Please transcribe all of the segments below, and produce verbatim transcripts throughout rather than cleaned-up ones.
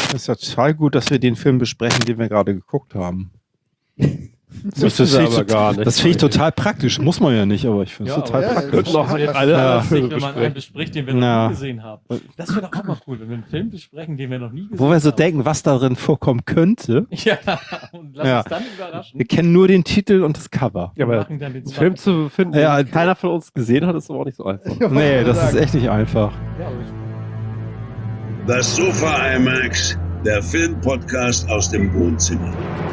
Das ist ja total gut, dass wir den Film besprechen, den wir gerade geguckt haben. Das, das finde ich, gar nicht. Das find ich total praktisch. Muss man ja nicht, aber ich finde es Ja, total ja, praktisch. Noch ja, alle ja, Filme wenn man einen bespricht, den wir noch Ja. nie gesehen haben. Das wäre doch auch mal cool, wenn wir einen Film besprechen, den wir noch nie gesehen haben. Wo wir so denken, was darin vorkommen könnte. Ja, und lass Ja. uns dann überraschen. Wir kennen nur den Titel und das Cover. Ja, Wir aber machen dann den einen Film zu finden, Ja, den keiner von uns gesehen hat, ist aber auch nicht so einfach. Nee, das ist echt nicht einfach. Ja, aber ich- Das Sofa IMAX, der Filmpodcast aus dem Wohnzimmer.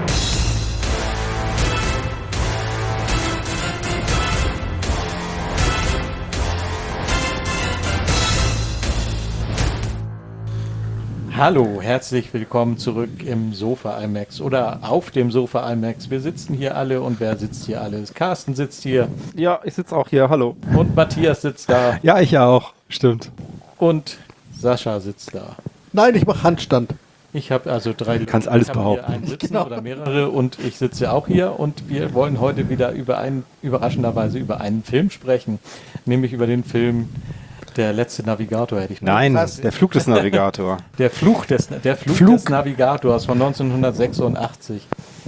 Hallo, herzlich willkommen zurück im Sofa IMAX oder auf dem Sofa IMAX. Wir sitzen hier alle und wer sitzt hier alles? Carsten sitzt hier Ja, ich sitze auch hier, hallo. und Matthias sitzt da Ja, ich auch. Stimmt. und Sascha sitzt da. Nein, ich mache Handstand. Ich habe also drei. Du kannst alles ich hab behaupten. Hier einen sitzen Genau. oder mehrere und ich sitze auch hier und wir wollen heute wieder über einen, überraschenderweise über einen Film sprechen, nämlich über den Film Der letzte Navigator, hätte ich mal Nein, gesagt. der Flug des Navigator. Der Fluch des, der Fluch Flug. des Navigators von neunzehnhundertsechsundachtzig.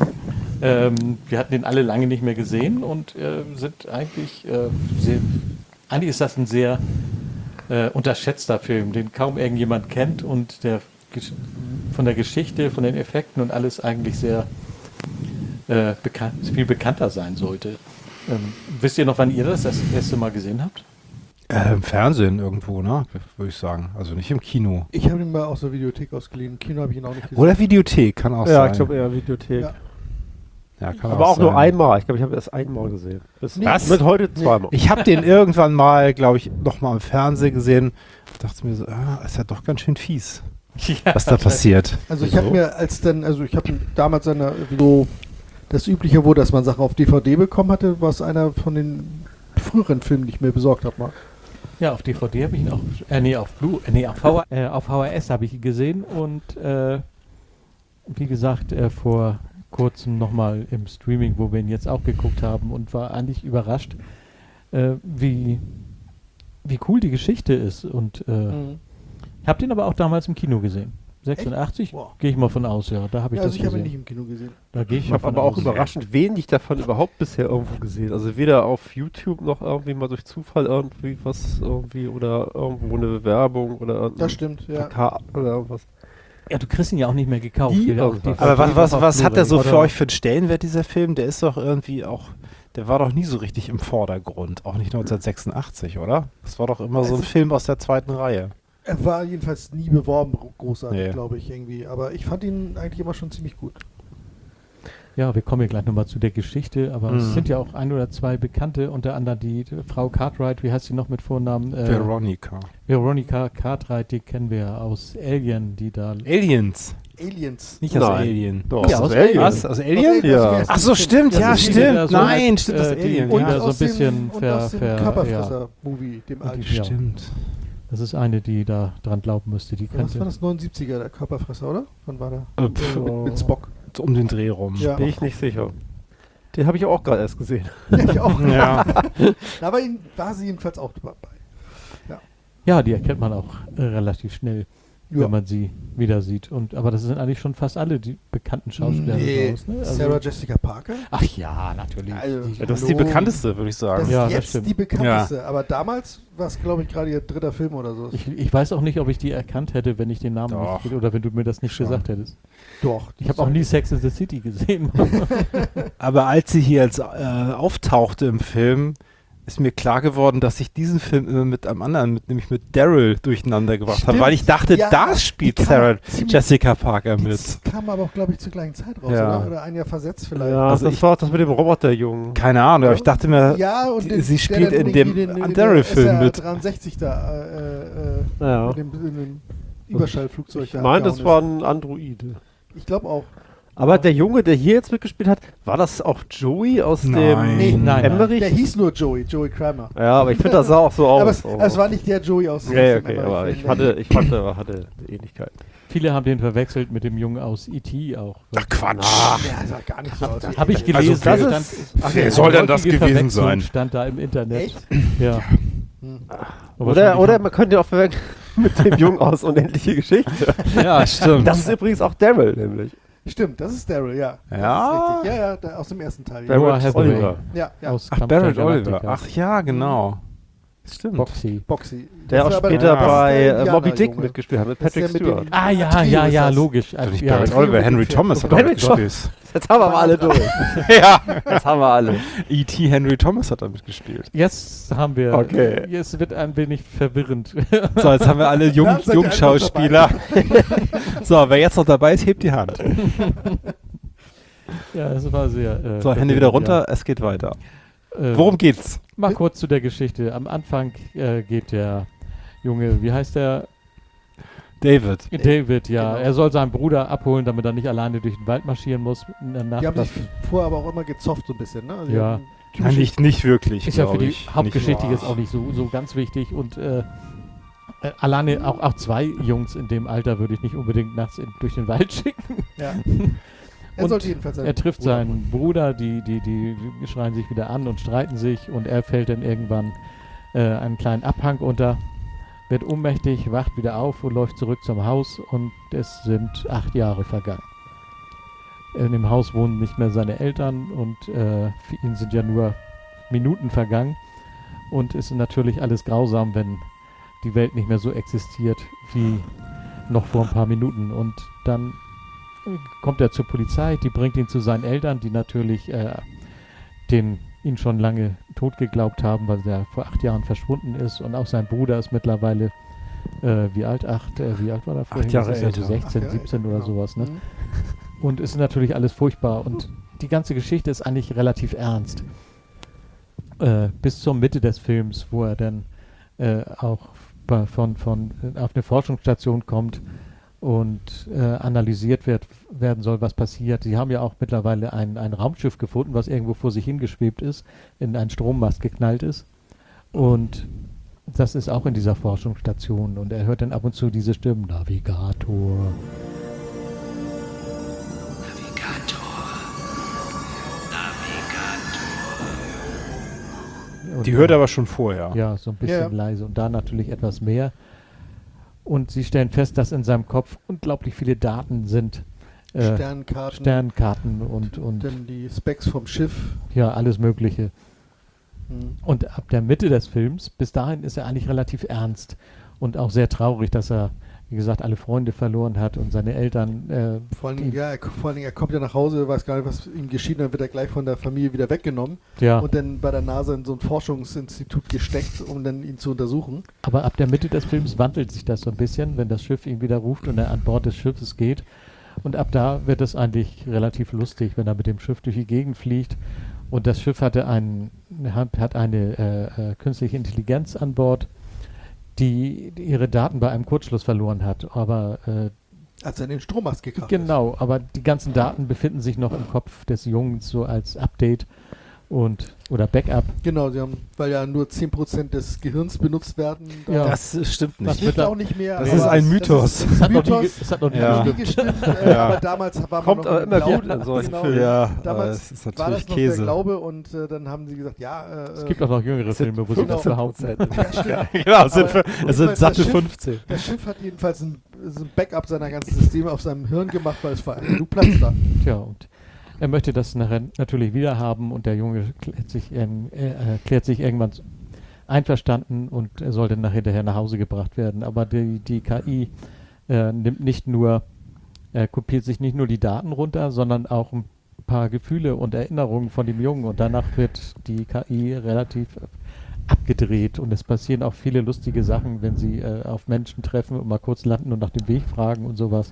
Ähm, wir hatten den alle lange nicht mehr gesehen und äh, sind eigentlich äh, sehr, eigentlich ist das ein sehr äh, unterschätzter Film, den kaum irgendjemand kennt und der gesch- von der Geschichte, von den Effekten und alles eigentlich sehr äh, bekannt, viel bekannter sein sollte. Ähm, wisst ihr noch, wann ihr das das erste Mal gesehen habt? Äh, Im Fernsehen irgendwo, ne? Würde ich sagen. Also nicht im Kino. Ich habe ihn mal aus der Videothek ausgeliehen. Im Kino habe ich ihn auch nicht gesehen. Oder Videothek, kann auch Ja, sein. ich glaube eher Videothek. Ja. Ja, kann Aber auch nur sein. einmal. Ich glaube, ich habe erst einmal gesehen. Bis Was? Mit heute zweimal. Ich habe den irgendwann mal, glaube ich, noch mal im Fernsehen gesehen. Dachte mir so, ah, ist ja doch ganz schön fies, Ja, was da passiert. Also ich habe mir als dann, also ich habe damals eine, so das Übliche, wo dass man Sachen auf D V D bekommen hatte, was einer von den früheren Filmen, die ich mir besorgt habe, mal. Ja, auf D V D habe ich ihn auch, äh, nee, auf Blue, äh, nee, auf, V H, äh, auf V H S habe ich ihn gesehen und äh, wie gesagt, äh, vor kurzem nochmal im Streaming, wo wir ihn jetzt auch geguckt haben und war eigentlich überrascht, äh, wie, wie cool die Geschichte ist und äh, Mhm. ich habe den aber auch damals im Kino gesehen. sechsundachtzig, Wow. gehe ich mal von aus, ja, da habe ich Ja, also das ich habe ihn gesehen. nicht im Kino gesehen. Da gehe ich, Ich mal habe von aber auch aus. überraschend wenig davon überhaupt bisher irgendwo gesehen. Also weder auf YouTube noch irgendwie mal durch Zufall irgendwie was irgendwie oder irgendwo eine Bewerbung oder Das stimmt, ja. Plakat oder irgendwas. Ja, du kriegst ihn ja auch nicht mehr gekauft. Die Weder auf irgendwas. D V D Aber was, noch was, auf was hat der so Blu-ray. für Oder- euch für einen Stellenwert, dieser Film? Der ist doch irgendwie auch, der war doch nie so richtig im Vordergrund. Auch nicht neunzehnhundertsechsundachtzig, oder? Das war doch immer so ein Also- Film aus der zweiten Reihe. Er war jedenfalls nie beworben, gro- großartig, Nee. glaube ich, irgendwie. Aber ich fand ihn eigentlich immer schon ziemlich gut. Ja, wir kommen ja gleich nochmal zu der Geschichte, aber Mhm. es sind ja auch ein oder zwei Bekannte, unter anderem die, die Frau Cartwright, wie heißt sie noch mit Vornamen? Äh, Veronica. Veronica Cartwright, die kennen wir ja aus Alien, die da... Aliens. Aliens. Nicht aus Nein. Alien. Doch, Ja, aus aus Alien. Was? Aus Alien? Aus Alien, Ja. aus dem Ach so, ersten stimmt, Film. ja, Das ist stimmt. wieder so Nein, als, stimmt, äh, das die- Alien. und Ja. das- so ein aus dem- bisschen und ver- aus dem ver- Körperfresser-Movie, dem alten. Ja. Stimmt. Das ist eine, die da dran glauben müsste, die Was war könnte... das? neunundsiebziger, der Körperfresser, oder? Wann war der? Äh, pff, mit, mit Spock. so um den Dreh rum. Ja. Bin ich nicht sicher. Den habe ich auch gerade erst gesehen. Ja, ich auch. Ja. Aber ihn war sie jedenfalls auch dabei. Ja, die erkennt man auch äh, relativ schnell, Ja. wenn man sie wieder sieht. Und, aber das sind eigentlich schon fast alle die bekannten Schauspieler. Nee, raus, ne? Also- Sarah Jessica Parker? Ach ja, natürlich. Also, Die- Ja, das ist die Hallo. bekannteste, würde ich Das sagen. ist Ja, das jetzt stimmt. die bekannteste. Aber damals war es, glaube ich, gerade ihr dritter Film oder so. Ich, ich weiß auch nicht, ob ich die erkannt hätte, wenn ich den Namen Doch. nicht oder wenn du mir das nicht Schon. gesagt hättest. Doch. Ich habe auch nie Sex in the City gesehen. Aber als sie hier jetzt äh, auftauchte im Film, ist mir klar geworden, dass ich diesen Film immer mit einem anderen, mit, nämlich mit Daryl durcheinander gebracht habe, Stimmt. weil ich dachte, Ja, da die spielt kam Sarah ziemlich- Jessica Parker mit. Das kam aber auch, glaube ich, zur gleichen Zeit raus, Ja. oder? Oder ein Jahr versetzt vielleicht. Ja, Also das ich- war auch das mit dem Roboterjungen. Keine Ahnung, aber ich dachte mir, Ja, und die- den- sie der spielt dann in dem irgendwie den- in Daryl-Film der mit. S R dreiundsechzig da, äh, äh, Ja. mit dem, in dem Überschallflugzeug Ich da meine, das abgehauen war ein Android. ist. Ich glaube auch. Aber der Junge, der hier jetzt mitgespielt hat, war das auch Joey aus Nein. dem Nee, nein, Emmerich? Der hieß nur Joey, Joey Kramer. Ja, aber ich finde, das sah auch so aus. Aber es, es war nicht der Joey aus Ja, ja, aus dem okay, aber Emmerich-Film. ich hatte, ich fand, er hatte eine Ähnlichkeit. Viele haben den verwechselt mit dem Jungen aus E T auch. ach Quatsch. Der sah gar nicht so aus. Habe ich Also, gelesen. das stand- ist- ach, wer eine soll denn das häufige gewesen Verwechslung sein? stand da im Internet. Echt? Ja. Hm. Aber Oder, wahrscheinlich oder haben- man könnte auch verwechseln, mit dem Jungen aus Unendliche Geschichte. Ja, stimmt. Das ist übrigens auch Daryl, nämlich. Stimmt, das ist Daryl, ja. Das Ja? ist richtig. Ja, ja, der, aus dem ersten Teil. Ja, Noah Barrett Hathaway. Oliver. ja. ja. Aus Ach, Kampf Barrett der Oliver. Galactica. Ach ja, genau. Stimmt. Boxy. Boxy. Der Das auch ist aber später der- bei das ist der äh, Moby Dick Indianerjunge. mitgespielt hat, mit Das ist Patrick der mit Stewart. dem- Ah ja, Trio ja, ist ja, das. logisch. Doch nicht ja, Barrett Trio Oliver, mit Henry dem Thomas Pferd. hat damit Henry gespielt. Jetzt haben wir aber alle durch. Ja. Jetzt haben wir alle. E T Henry Thomas hat damit gespielt. Jetzt haben wir. Okay. Jetzt wird ein wenig verwirrend. So, jetzt haben wir alle Jung, Ja, seid ihr Jungschauspieler. So, wer jetzt noch dabei ist, hebt die Hand. ja, es war sehr. Äh, So, Hände wieder runter, es geht weiter. Ja. Äh, Worum geht's? Mal kurz zu der Geschichte. Am Anfang äh, geht der Junge, wie heißt der? David. David, ja. Genau. Er soll seinen Bruder abholen, damit er nicht alleine durch den Wald marschieren muss. In der Nacht. Die haben Das sich vorher aber auch immer gezofft so ein bisschen, ne? Also die Ja. haben Nein, nicht, nicht wirklich. ist ja für glaub die ich. Hauptgeschichte Nicht jetzt auch nicht so, so ganz wichtig. Und äh, äh, alleine auch, auch zwei Jungs in dem Alter würde ich nicht unbedingt nachts in, durch den Wald schicken. Ja. Er Und sollte jedenfalls seinen Er trifft Bruder seinen Bruder, die, die, die schreien sich wieder an und streiten sich und er fällt dann irgendwann äh, einen kleinen Abhang unter, wird ohnmächtig, wacht wieder auf und läuft zurück zum Haus und es sind acht Jahre vergangen. In dem Haus wohnen nicht mehr seine Eltern und äh, für ihn sind ja nur Minuten vergangen und es ist natürlich alles grausam, wenn die Welt nicht mehr so existiert wie noch vor ein paar Minuten und dann kommt er zur Polizei, die bringt ihn zu seinen Eltern, die natürlich äh, den ihn schon lange tot geglaubt haben, weil er vor acht Jahren verschwunden ist und auch sein Bruder ist mittlerweile äh, wie alt? Acht, äh, wie alt war er vorhin? Jahre Das ist ja so älter. sechzehn, Ach ja, siebzehn oder genau. sowas, ne? Mhm. Und es ist natürlich alles furchtbar und die ganze Geschichte ist eigentlich relativ ernst. Äh, bis zur Mitte des Films, wo er dann äh, auch bei, von, von äh, auf eine Forschungsstation kommt und äh, analysiert wird, werden soll, was passiert. Sie haben ja auch mittlerweile ein, ein Raumschiff gefunden, was irgendwo vor sich hingeschwebt ist, in einen Strommast geknallt ist. Und das ist auch in dieser Forschungsstation. Und er hört dann ab und zu diese Stimmen, Navigator. Und Die hört er aber schon vorher. ja, so ein bisschen Ja. leise und da natürlich etwas mehr. Und sie stellen fest, dass in seinem Kopf unglaublich viele Daten sind. Äh, Sternkarten. Sternkarten und, und Dann die Specs vom Schiff. ja, alles Mögliche. Mhm. Und ab der Mitte des Films, bis dahin ist er eigentlich relativ ernst und auch sehr traurig, dass er, wie gesagt, alle Freunde verloren hat und seine Eltern. Äh, Vor allen Dingen, die- ja, er, vor allen Dingen, er kommt ja nach Hause, weiß gar nicht, was ihm geschieht, dann wird er gleich von der Familie wieder weggenommen ja, und dann bei der NASA in so ein Forschungsinstitut gesteckt, um dann ihn zu untersuchen. aber ab der Mitte des Films wandelt sich das so ein bisschen, wenn das Schiff ihn wieder ruft und er an Bord des Schiffes geht. Und ab da wird es eigentlich relativ lustig, wenn er mit dem Schiff durch die Gegend fliegt. Und das Schiff hatte einen, hat hat eine äh, äh, künstliche Intelligenz an Bord, die ihre Daten bei einem Kurzschluss verloren hat. Aber äh, Als er in den Strommast gekracht genau, aber die ganzen Daten befinden sich noch im Kopf des Jungs so als Update und oder Backup. ist. Genau, sie haben, weil ja nur zehn Prozent des Gehirns benutzt werden. da- Ja. Das äh, stimmt Was Das nicht. hilft wird da- auch nicht mehr. Das aber ist ein es- Mythos. Das ist Das ein hat noch nie, ge- Mythos. das hat noch nie Ja. Nie gestimmt. gestimmt, äh, Ja. aber damals war man Kommt noch aber im immer Glauben. gut an solchen Genau. Filmen. Ja, aber Damals es ist war das natürlich noch der Käse. Glaube und äh, dann haben sie gesagt, ja, äh, Es gibt auch noch jüngere Es sind Filme, wo sie das fünfzehn behaupten. Prozent. ja, stimmt. Genau, es sind, Aber für, es sind jedenfalls satte das Schiff- fünfzehn. Das Schiff hat jedenfalls ein, so ein Backup seiner ganzen Systeme auf seinem Hirn gemacht, weil es war genug Platz da. Tja, und er möchte das nachher natürlich wieder haben und der Junge klärt sich, ähm, äh, klärt sich irgendwann einverstanden und er soll dann nachher hinterher nach Hause gebracht werden. Aber die, die K I äh, nimmt nicht nur, äh, kopiert sich nicht nur die Daten runter, sondern auch ein paar Gefühle und Erinnerungen von dem Jungen und danach wird die K I relativ abgedreht und es passieren auch viele lustige Sachen, wenn sie äh, auf Menschen treffen und mal kurz landen und nach dem Weg fragen und sowas.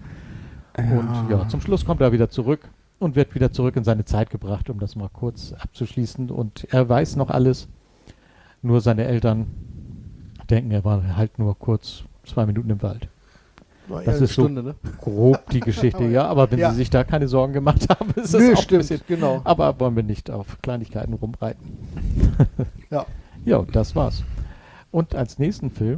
Und ja, zum Schluss kommt er wieder zurück und wird wieder zurück in seine Zeit gebracht, um das mal kurz abzuschließen. Und er weiß noch alles, nur seine Eltern denken, er war halt nur kurz zwei Minuten im Wald. War eher Das eine ist so Stunde, ne? grob die Geschichte, ja. Aber wenn Ja. Sie sich da keine Sorgen gemacht haben, ist das Nö, auch ein stimmt, bisschen... genau. Aber wollen wir nicht auf Kleinigkeiten rumreiten. Ja. Ja, das war's. Und als nächsten Film,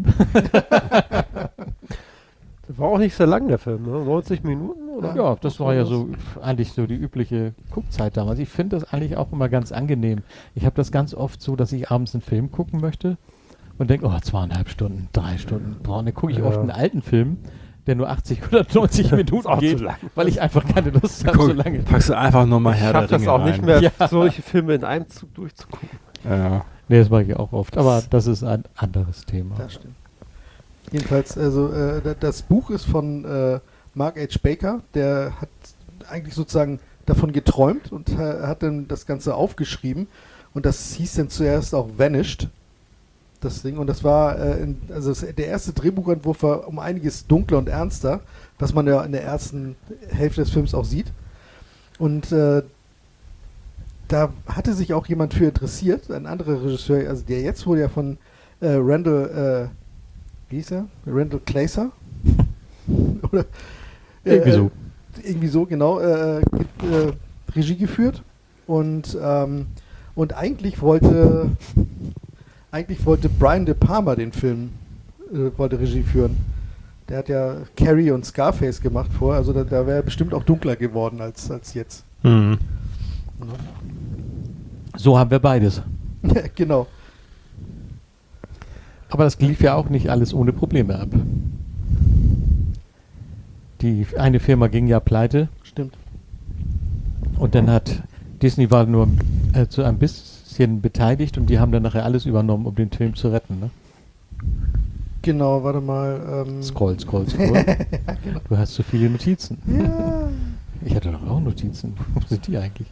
Das war auch nicht sehr lang, der Film, ne? neunzig Minuten, oder? ja, das war ja so eigentlich so die übliche Guckzeit damals. Ich finde das eigentlich auch immer ganz angenehm. Ich habe das ganz oft so, dass ich abends einen Film gucken möchte und denke, oh, zweieinhalb Stunden, drei Stunden. Boah, und dann gucke ich Ja. oft einen alten Film, der nur achtzig oder neunzig Minuten auch geht, zu lang. weil ich einfach keine Lust habe, so lange. Packst du einfach nur mal Ich her. schaffe das auch nicht mehr, Ja. solche Filme in einem Zug durchzugucken. Ja. Nee, das mache ich auch oft, aber das ist ein anderes Thema. Das stimmt. Jedenfalls, also äh, da- das Buch ist von äh, Mark H. Baker, der hat eigentlich sozusagen davon geträumt und äh, hat dann das Ganze aufgeschrieben und das hieß dann zuerst auch Vanished, das Ding, und das war äh, in, also das, der erste Drehbuchentwurf war um einiges dunkler und ernster, was man ja in der ersten Hälfte des Films auch sieht, und äh, da hatte sich auch jemand für interessiert, ein anderer Regisseur, also der jetzt wurde ja von äh, Randall, äh, wie hieß er? Randall Kleiser? Oder, Irgendwie äh, so. Irgendwie so, genau, äh, ge- äh, Regie geführt und, ähm, und eigentlich wollte eigentlich wollte Brian De Palma den Film, äh, wollte Regie führen. Der hat ja Carrie und Scarface gemacht vorher, also da, da wäre er bestimmt auch dunkler geworden als, als jetzt. Hm. So haben wir beides. Ja, genau. Aber das lief ja auch nicht alles ohne Probleme ab. Die eine Firma ging ja pleite Stimmt. und dann hat Disney war nur äh, zu ein bisschen beteiligt und die haben dann nachher alles übernommen, um den Film zu retten. Ne? Genau, warte mal. Ähm, Scroll, scroll, scroll. genau. Du hast zu viele Notizen. Ja. Ich hatte doch auch Notizen. Wo sind die eigentlich?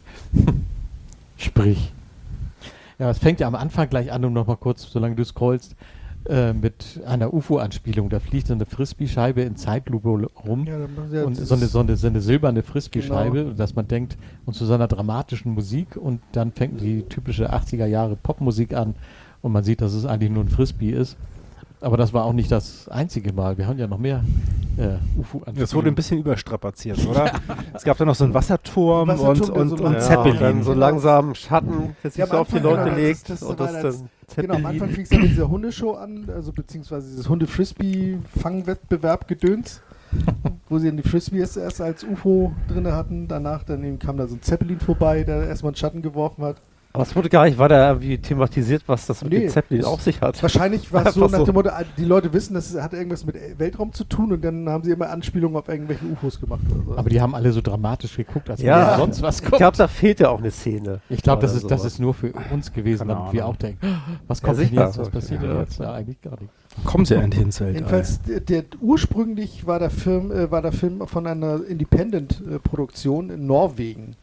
Sprich. Ja, es fängt ja am Anfang gleich an, um nochmal kurz, solange du scrollst, äh, mit einer U F O-Anspielung. Da fliegt so eine Frisbee-Scheibe in Zeitlupe rum. Ja, dann machen sie ja Und dieses- so eine, so, eine, so eine silberne Frisbee-Scheibe, Genau. dass man denkt, und zu so einer dramatischen Musik und dann fängt die typische achtziger Jahre Popmusik an und man sieht, dass es eigentlich nur ein Frisbee ist. Aber das war auch nicht das einzige Mal. Wir haben ja noch mehr äh, U F O-Anspielungen. Das wurde ein bisschen überstrapaziert, oder? Es gab da noch so einen Wasserturm, Wasserturm, und, der und, so und lang- Ja, Zeppelin. und dann so langsam Schatten, der sich Ja, am so auf die Anfang, Leute genau, legt das- das und war das als- dann Genau, am Anfang Zeppelin. fing es dann mit dieser Hundeshow an, also beziehungsweise dieses Hunde-Frisbee-Fangwettbewerb gedöns, wo sie dann die Frisbees erst als U F O drin hatten. Danach dann eben kam da so ein Zeppelin vorbei, der erstmal einen Schatten geworfen hat. Aber es wurde gar nicht weiter irgendwie thematisiert, was das mit Nee, dem Zeppelin das- auf sich hat. Wahrscheinlich war es so Einfach nach so. dem Motto, ah, die Leute wissen, das hat irgendwas mit Weltraum zu tun und dann haben sie immer Anspielungen auf irgendwelche U F Os gemacht oder so. Aber die haben alle so dramatisch geguckt, als Ja. wenn sonst was Ich kommt. glaube, da fehlt ja auch eine Szene. Ich glaube, das, Oder ist, das sowas. ist nur für uns gewesen, Keine damit wir Ahnung. auch denken, was Ja, kommt denn sicher. jetzt, was passiert denn Ja, jetzt? klar. Ja, eigentlich gar nicht. Kommen sie endlich ins Weltall. Jedenfalls, der, der, ursprünglich war der Film, äh, war der Film von einer Independent-Produktion in Norwegen.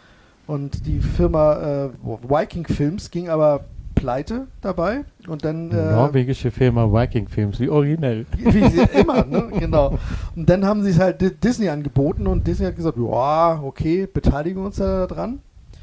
Und die Firma äh, Viking Films ging aber pleite dabei. Und dann. Äh, Norwegische Firma Viking Films, wie originell. Wie sie immer, ne? Genau. Und dann haben sie es halt Di- Disney angeboten und Disney hat gesagt, ja, okay, beteiligen uns da dran.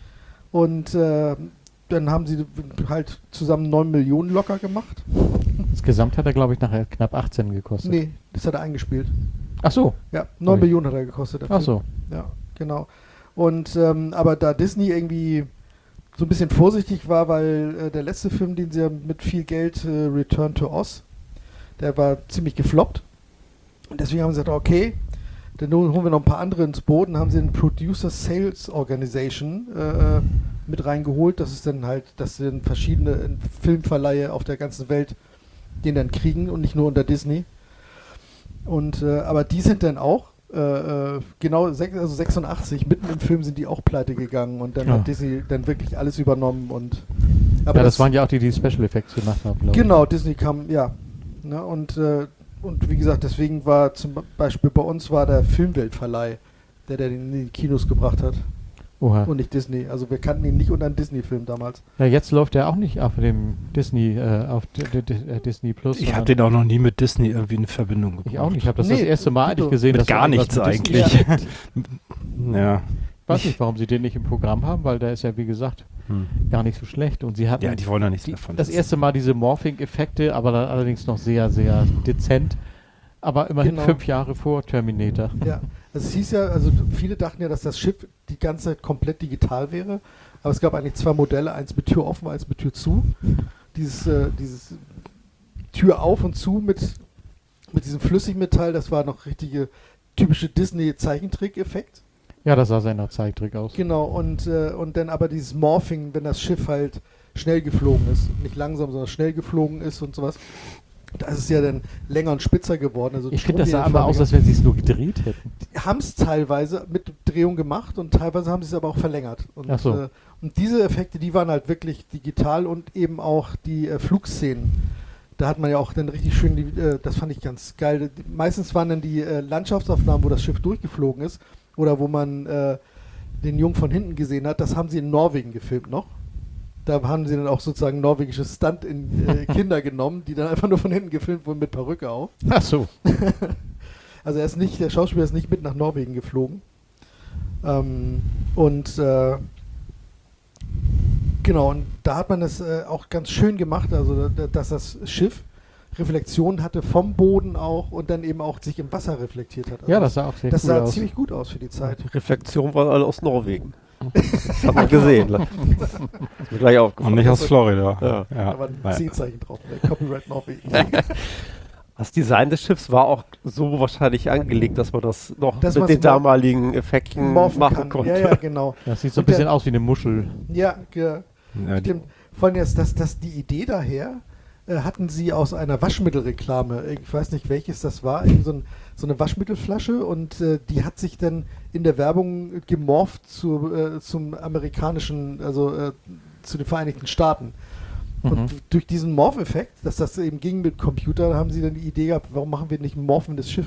Und äh, dann haben sie halt zusammen neun Millionen locker gemacht. Insgesamt hat er, glaube ich, nachher knapp achtzehn gekostet. Nee, das hat er eingespielt. Ach so. Ja, neun Ui. Millionen hat er gekostet. der Ach Film. so. Ja, genau. Und ähm, aber da Disney irgendwie so ein bisschen vorsichtig war, weil äh, der letzte Film, den sie ja mit viel Geld, äh, Return to Oz, der war ziemlich gefloppt. Und deswegen haben sie gesagt, okay, dann holen wir noch ein paar andere ins Boot und haben sie eine Producer Sales Organization äh, mit reingeholt. Das ist dann halt, dass sie dann verschiedene äh, Filmverleihe auf der ganzen Welt den dann kriegen und nicht nur unter Disney. Und äh, aber die sind dann auch äh, äh, genau sech- also sechsundachtzig, mitten im Film sind die auch pleite gegangen und dann Ja. hat Disney dann wirklich alles übernommen und Aber ja, das, waren ja auch die, die Special Effects gemacht haben, glaube ich. genau, Disney kam, ja. Ne, und, äh, und wie gesagt, deswegen war zum Beispiel bei uns war der Filmweltverleih, der, der den in die Kinos gebracht hat. Oha. Und nicht Disney. Also wir kannten ihn nicht unter einem Disney-Film damals. Ja, jetzt läuft er auch nicht auf dem Disney, äh, auf D D D äh, Disney Plus. Ich habe sondern- den auch noch nie mit Disney irgendwie in Verbindung gebracht. Ich auch nicht. Ich habe das Nee, das erste Mal eigentlich Tito. gesehen. Mit dass gar da nichts irgendwas mit Disney eigentlich. steht. Ja. Ich weiß nicht, warum sie den nicht im Programm haben, weil der ist ja, wie gesagt, Hm. gar nicht so schlecht. Und sie hatten Ja, die wollen ja nichts die, mehr von das Disney. erste Mal diese Morphing-Effekte, aber dann allerdings noch sehr, sehr dezent. Aber immerhin Genau. fünf Jahre vor Terminator. Ja, also es hieß ja, also viele dachten ja, dass das Schiff die ganze Zeit komplett digital wäre, aber es gab eigentlich zwei Modelle, eins mit Tür offen, eins mit Tür zu. Dieses, äh, dieses Tür auf und zu mit, mit diesem Flüssigmetall, das war noch richtige typische Disney-Zeichentrick-Effekt. Ja, das sah sehr nach Zeichentrick aus. Genau, und, äh, und dann aber dieses Morphing, wenn das Schiff halt schnell geflogen ist. Nicht langsam, sondern schnell geflogen ist und sowas. Da ist es ja dann länger und spitzer geworden. Also Ich finde, das sah aber aus, als wenn sie es nur gedreht hätten. Die haben es teilweise mit Drehung gemacht und teilweise haben sie es aber auch verlängert. Und, Ach so. äh, und diese Effekte, die waren halt wirklich digital und eben auch die äh, Flugszenen. Da hat man ja auch dann richtig schön, die, äh, das fand ich ganz geil. Die, meistens waren dann die äh, Landschaftsaufnahmen, wo das Schiff durchgeflogen ist oder wo man äh, den Jungen von hinten gesehen hat. Das haben sie in Norwegen gefilmt noch. Da haben sie dann auch sozusagen norwegische Stunt-Kinder genommen, die dann einfach nur von hinten gefilmt wurden mit Perücke auf. Ach so. Also er ist nicht, der Schauspieler ist nicht mit nach Norwegen geflogen. Ähm, und äh, genau, und da hat man es äh, auch ganz schön gemacht, also da, dass das Schiff Reflexionen hatte vom Boden auch und dann eben auch sich im Wasser reflektiert hat. Also Ja, das sah auch sehr das cool sah aus. ziemlich gut aus für die Zeit. Die Reflexionen waren alle aus Norwegen. Das hat man gesehen. Das ist mir gleich aufgefallen. Und nicht aus Florida. Ja. Ja. Da war ein Naja. C-Zeichen drauf, der Copyright Norwegen. Das Design des Schiffs war auch so wahrscheinlich angelegt, dass man das noch Dass mit man's den mo- damaligen Effekten Morphen machen kann. konnte. Ja, ja, genau. Das sieht so ein Und der- bisschen aus wie eine Muschel. Ja, ge Ja, die, stimmt. Vor allem jetzt, dass, dass die Idee daher äh, hatten sie aus einer Waschmittelreklame. Ich weiß nicht, welches das war. Irgend so, ein, so eine Waschmittelflasche und äh, die hat sich dann in der Werbung gemorpht zu, äh, zum amerikanischen, also äh, zu den Vereinigten Staaten. Mhm. Und d- durch diesen Morph-Effekt, dass das eben ging mit Computer, haben sie dann die Idee gehabt, warum machen wir nicht ein morphendes Schiff?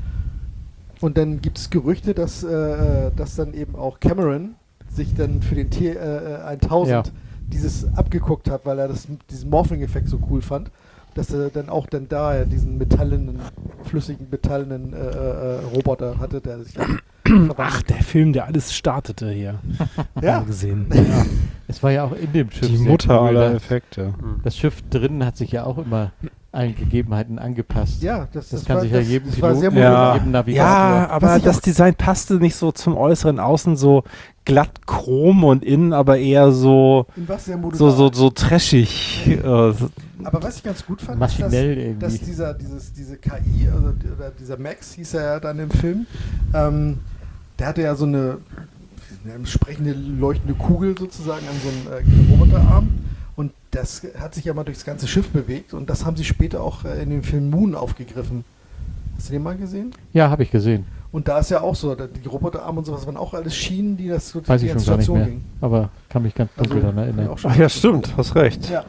Und dann gibt es Gerüchte, dass, äh, dass dann eben auch Cameron sich dann für den T äh, tausend Ja. dieses abgeguckt hat, weil er das, diesen Morphing-Effekt so cool fand, dass er dann auch dann da diesen metallenen, flüssigen, metallenen äh, äh, Roboter hatte, der sich dann verwandelt ach, hat. der Film, der alles startete hier. Ja. Haben wir gesehen. Ja. Es war ja auch in dem Schiff Die sehr Mutter cool, aller da- Effekte. Das Schiff drinnen hat sich ja auch immer allen Gegebenheiten angepasst. Ja, das, Das das kann war, sich ja das, jedem das war sehr Piloten- modular. Ja, jedem Navigator. ja, aber Was ich das auch- Design passte nicht so zum Äußeren, außen so glatt chrom und innen aber eher so In was sehr modular. so so so trashig. Äh, so- Aber was ich ganz gut fand, Maschinell ist, irgendwie. dass, dass dieser, dieses, diese K I, also die- oder dieser Max hieß er ja dann im Film, ähm, der hatte ja so eine, eine sprechende, leuchtende Kugel sozusagen an so einem äh, Roboterarm und das hat sich ja mal durchs ganze Schiff bewegt und das haben sie später auch äh, in dem Film Moon aufgegriffen. Hast du den mal gesehen? Ja, habe ich gesehen. Und da ist ja auch so, da- die Roboterarme und sowas waren auch alles Schienen, die das durch Weiß die ich schon ganze gar nicht Station mehr. ging. Aber kann mich ganz dunkel Also, daran erinnern. auch schon- Ach ja, stimmt, hast recht. Ja,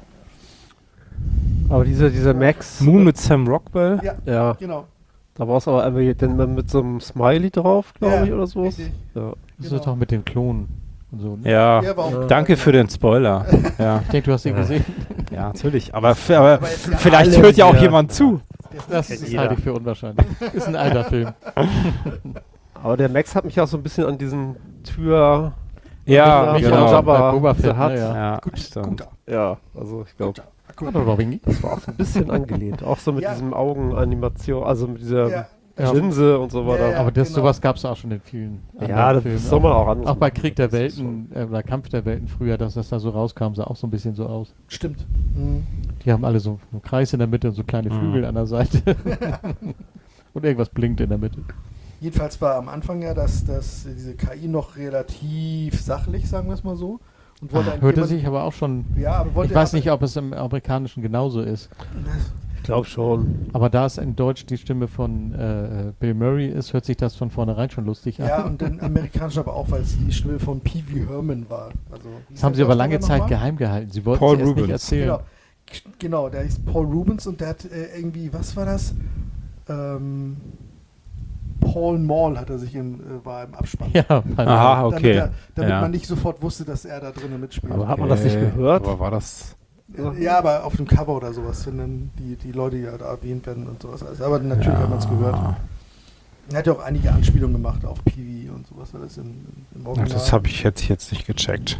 Aber dieser, dieser Max, Moon mit Sam Rockwell. ja, ja, genau. da war es aber einfach dann mit so einem Smiley drauf, glaube Ja, ich, oder so. richtig. Ja. Das genau. ist doch mit den Klonen und so. Ne? Ja. Der war auch Danke für den Spoiler. Ja, Ich denke, du hast ihn Ja. gesehen. ja, natürlich. Aber, f- aber Aber jetzt ja vielleicht alle hört ja auch sehr- jemand zu. Das kennt ist jeder. halte ich für unwahrscheinlich. Ist ein alter Film. Aber der Max hat mich auch so ein bisschen an diesen Tür... Ja, Mich genau. und Jabba Bei Boba Fett, hat. ne, ja. Ja, Gut, stimmt. guter, Ja, also ich glaube, guter. Hat er doch irgendwie. das war auch so ein bisschen angelehnt. Auch so mit Ja. diesem Augenanimation, also mit dieser Ja. Linse und so weiter. Ja, Aber das, genau. sowas gab es auch schon in vielen Ja, anderen das Filmen. soll man auch anders Auch bei machen. Krieg der Das ist Welten äh, oder Kampf der Welten früher, dass das da so rauskam, sah auch so ein bisschen so aus. Stimmt. Mhm. Die haben alle so einen Kreis in der Mitte und so kleine Mhm. Flügel an der Seite. Und irgendwas blinkt in der Mitte. Jedenfalls war am Anfang ja dass, dass diese K I noch relativ sachlich, sagen wir es mal so. Und wollte Ah, eigentlich hörte jemand- sich aber auch schon. Ja, aber wollte Ich weiß aber- nicht, ob es im Amerikanischen genauso ist. Ich glaube schon. Aber da es in Deutsch die Stimme von äh, Bill Murray ist, hört sich das von vornherein schon lustig an. Ja, und im Amerikanischen aber auch, weil es die Stimme von Pee Wee Herman war. Also, wie Das haben ist sie der aber lange Schauspieler Zeit nochmal? geheim gehalten. Sie wollten Paul es erst Rubens. nicht erzählen. Genau. Genau, der ist Paul Rubens und der hat äh, irgendwie, was war das? Ähm, Paul Mall hat er sich im, äh, war im Abspann. Ja, bei- Aha, Damit, okay. er, damit Ja. man nicht sofort wusste, dass er da drinnen mitspielt. Aber hat man das nicht gehört? Aber war das... Äh, Ja, aber auf dem Cover oder sowas, wenn dann die, die Leute ja da erwähnt werden und sowas. Also, aber natürlich hat man es gehört. Er hat ja auch einige Anspielungen gemacht auf P V und sowas alles im, im Ach, Original. das habe ich jetzt, jetzt nicht gecheckt.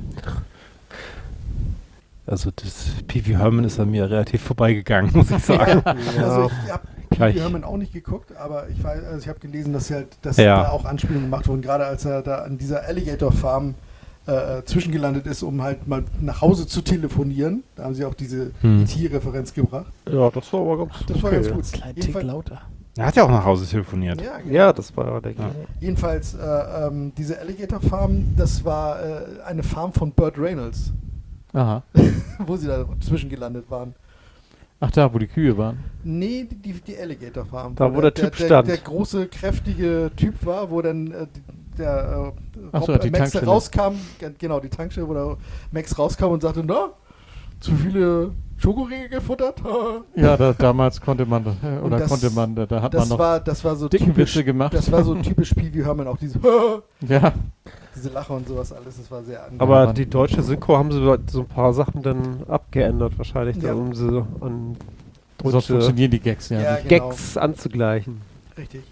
Also das Pee Wee Herman ist an mir relativ vorbeigegangen, muss ich sagen. Also ich habe Pee Gleich. Wee Herman auch nicht geguckt, aber ich weiß, also ich habe gelesen, dass, sie halt, dass Ja. da auch Anspielungen gemacht wurden, gerade als er da an dieser Alligator Farm äh, zwischengelandet ist, um halt mal nach Hause zu telefonieren. Da haben sie auch diese Hm. E T-Referenz gebracht. Ja, das war aber ganz Das war okay. ganz gut. Kleinen Tick Jedenfalls, lauter. Er hat ja auch nach Hause telefoniert. Ja, genau. Ja, das war der Ja. Jedenfalls, äh, ähm, diese Alligator Farm, das war äh, eine Farm von Burt Reynolds, Aha. wo sie da zwischengelandet waren. Ach, da, wo die Kühe waren. Nee, die, die, die Alligator Farm. Da, wo der Typ der, stand. Der große, kräftige Typ war, wo dann äh, die- der äh, Ach so, Rob- die Max Tankstelle. rauskam, ge- genau, die Tankstelle, wo der Max rauskam und sagte, na, zu viele Schokoriegel gefuttert? Ja, da, damals konnte man, äh, Und oder das- konnte man, da, da hat man Das noch war, das war so dicken typisch, Witze gemacht. das war so typisch Pee Wee Herman, auch diese, Ja, diese Lache und sowas alles, das war sehr angenehm. Aber Mann. die deutsche Synchro haben sie so ein paar Sachen dann abgeändert wahrscheinlich, Ja. dann, um sie an sonst deutsche funktionieren die Gags ja, Ja, nicht. genau. Gags anzugleichen. Richtig.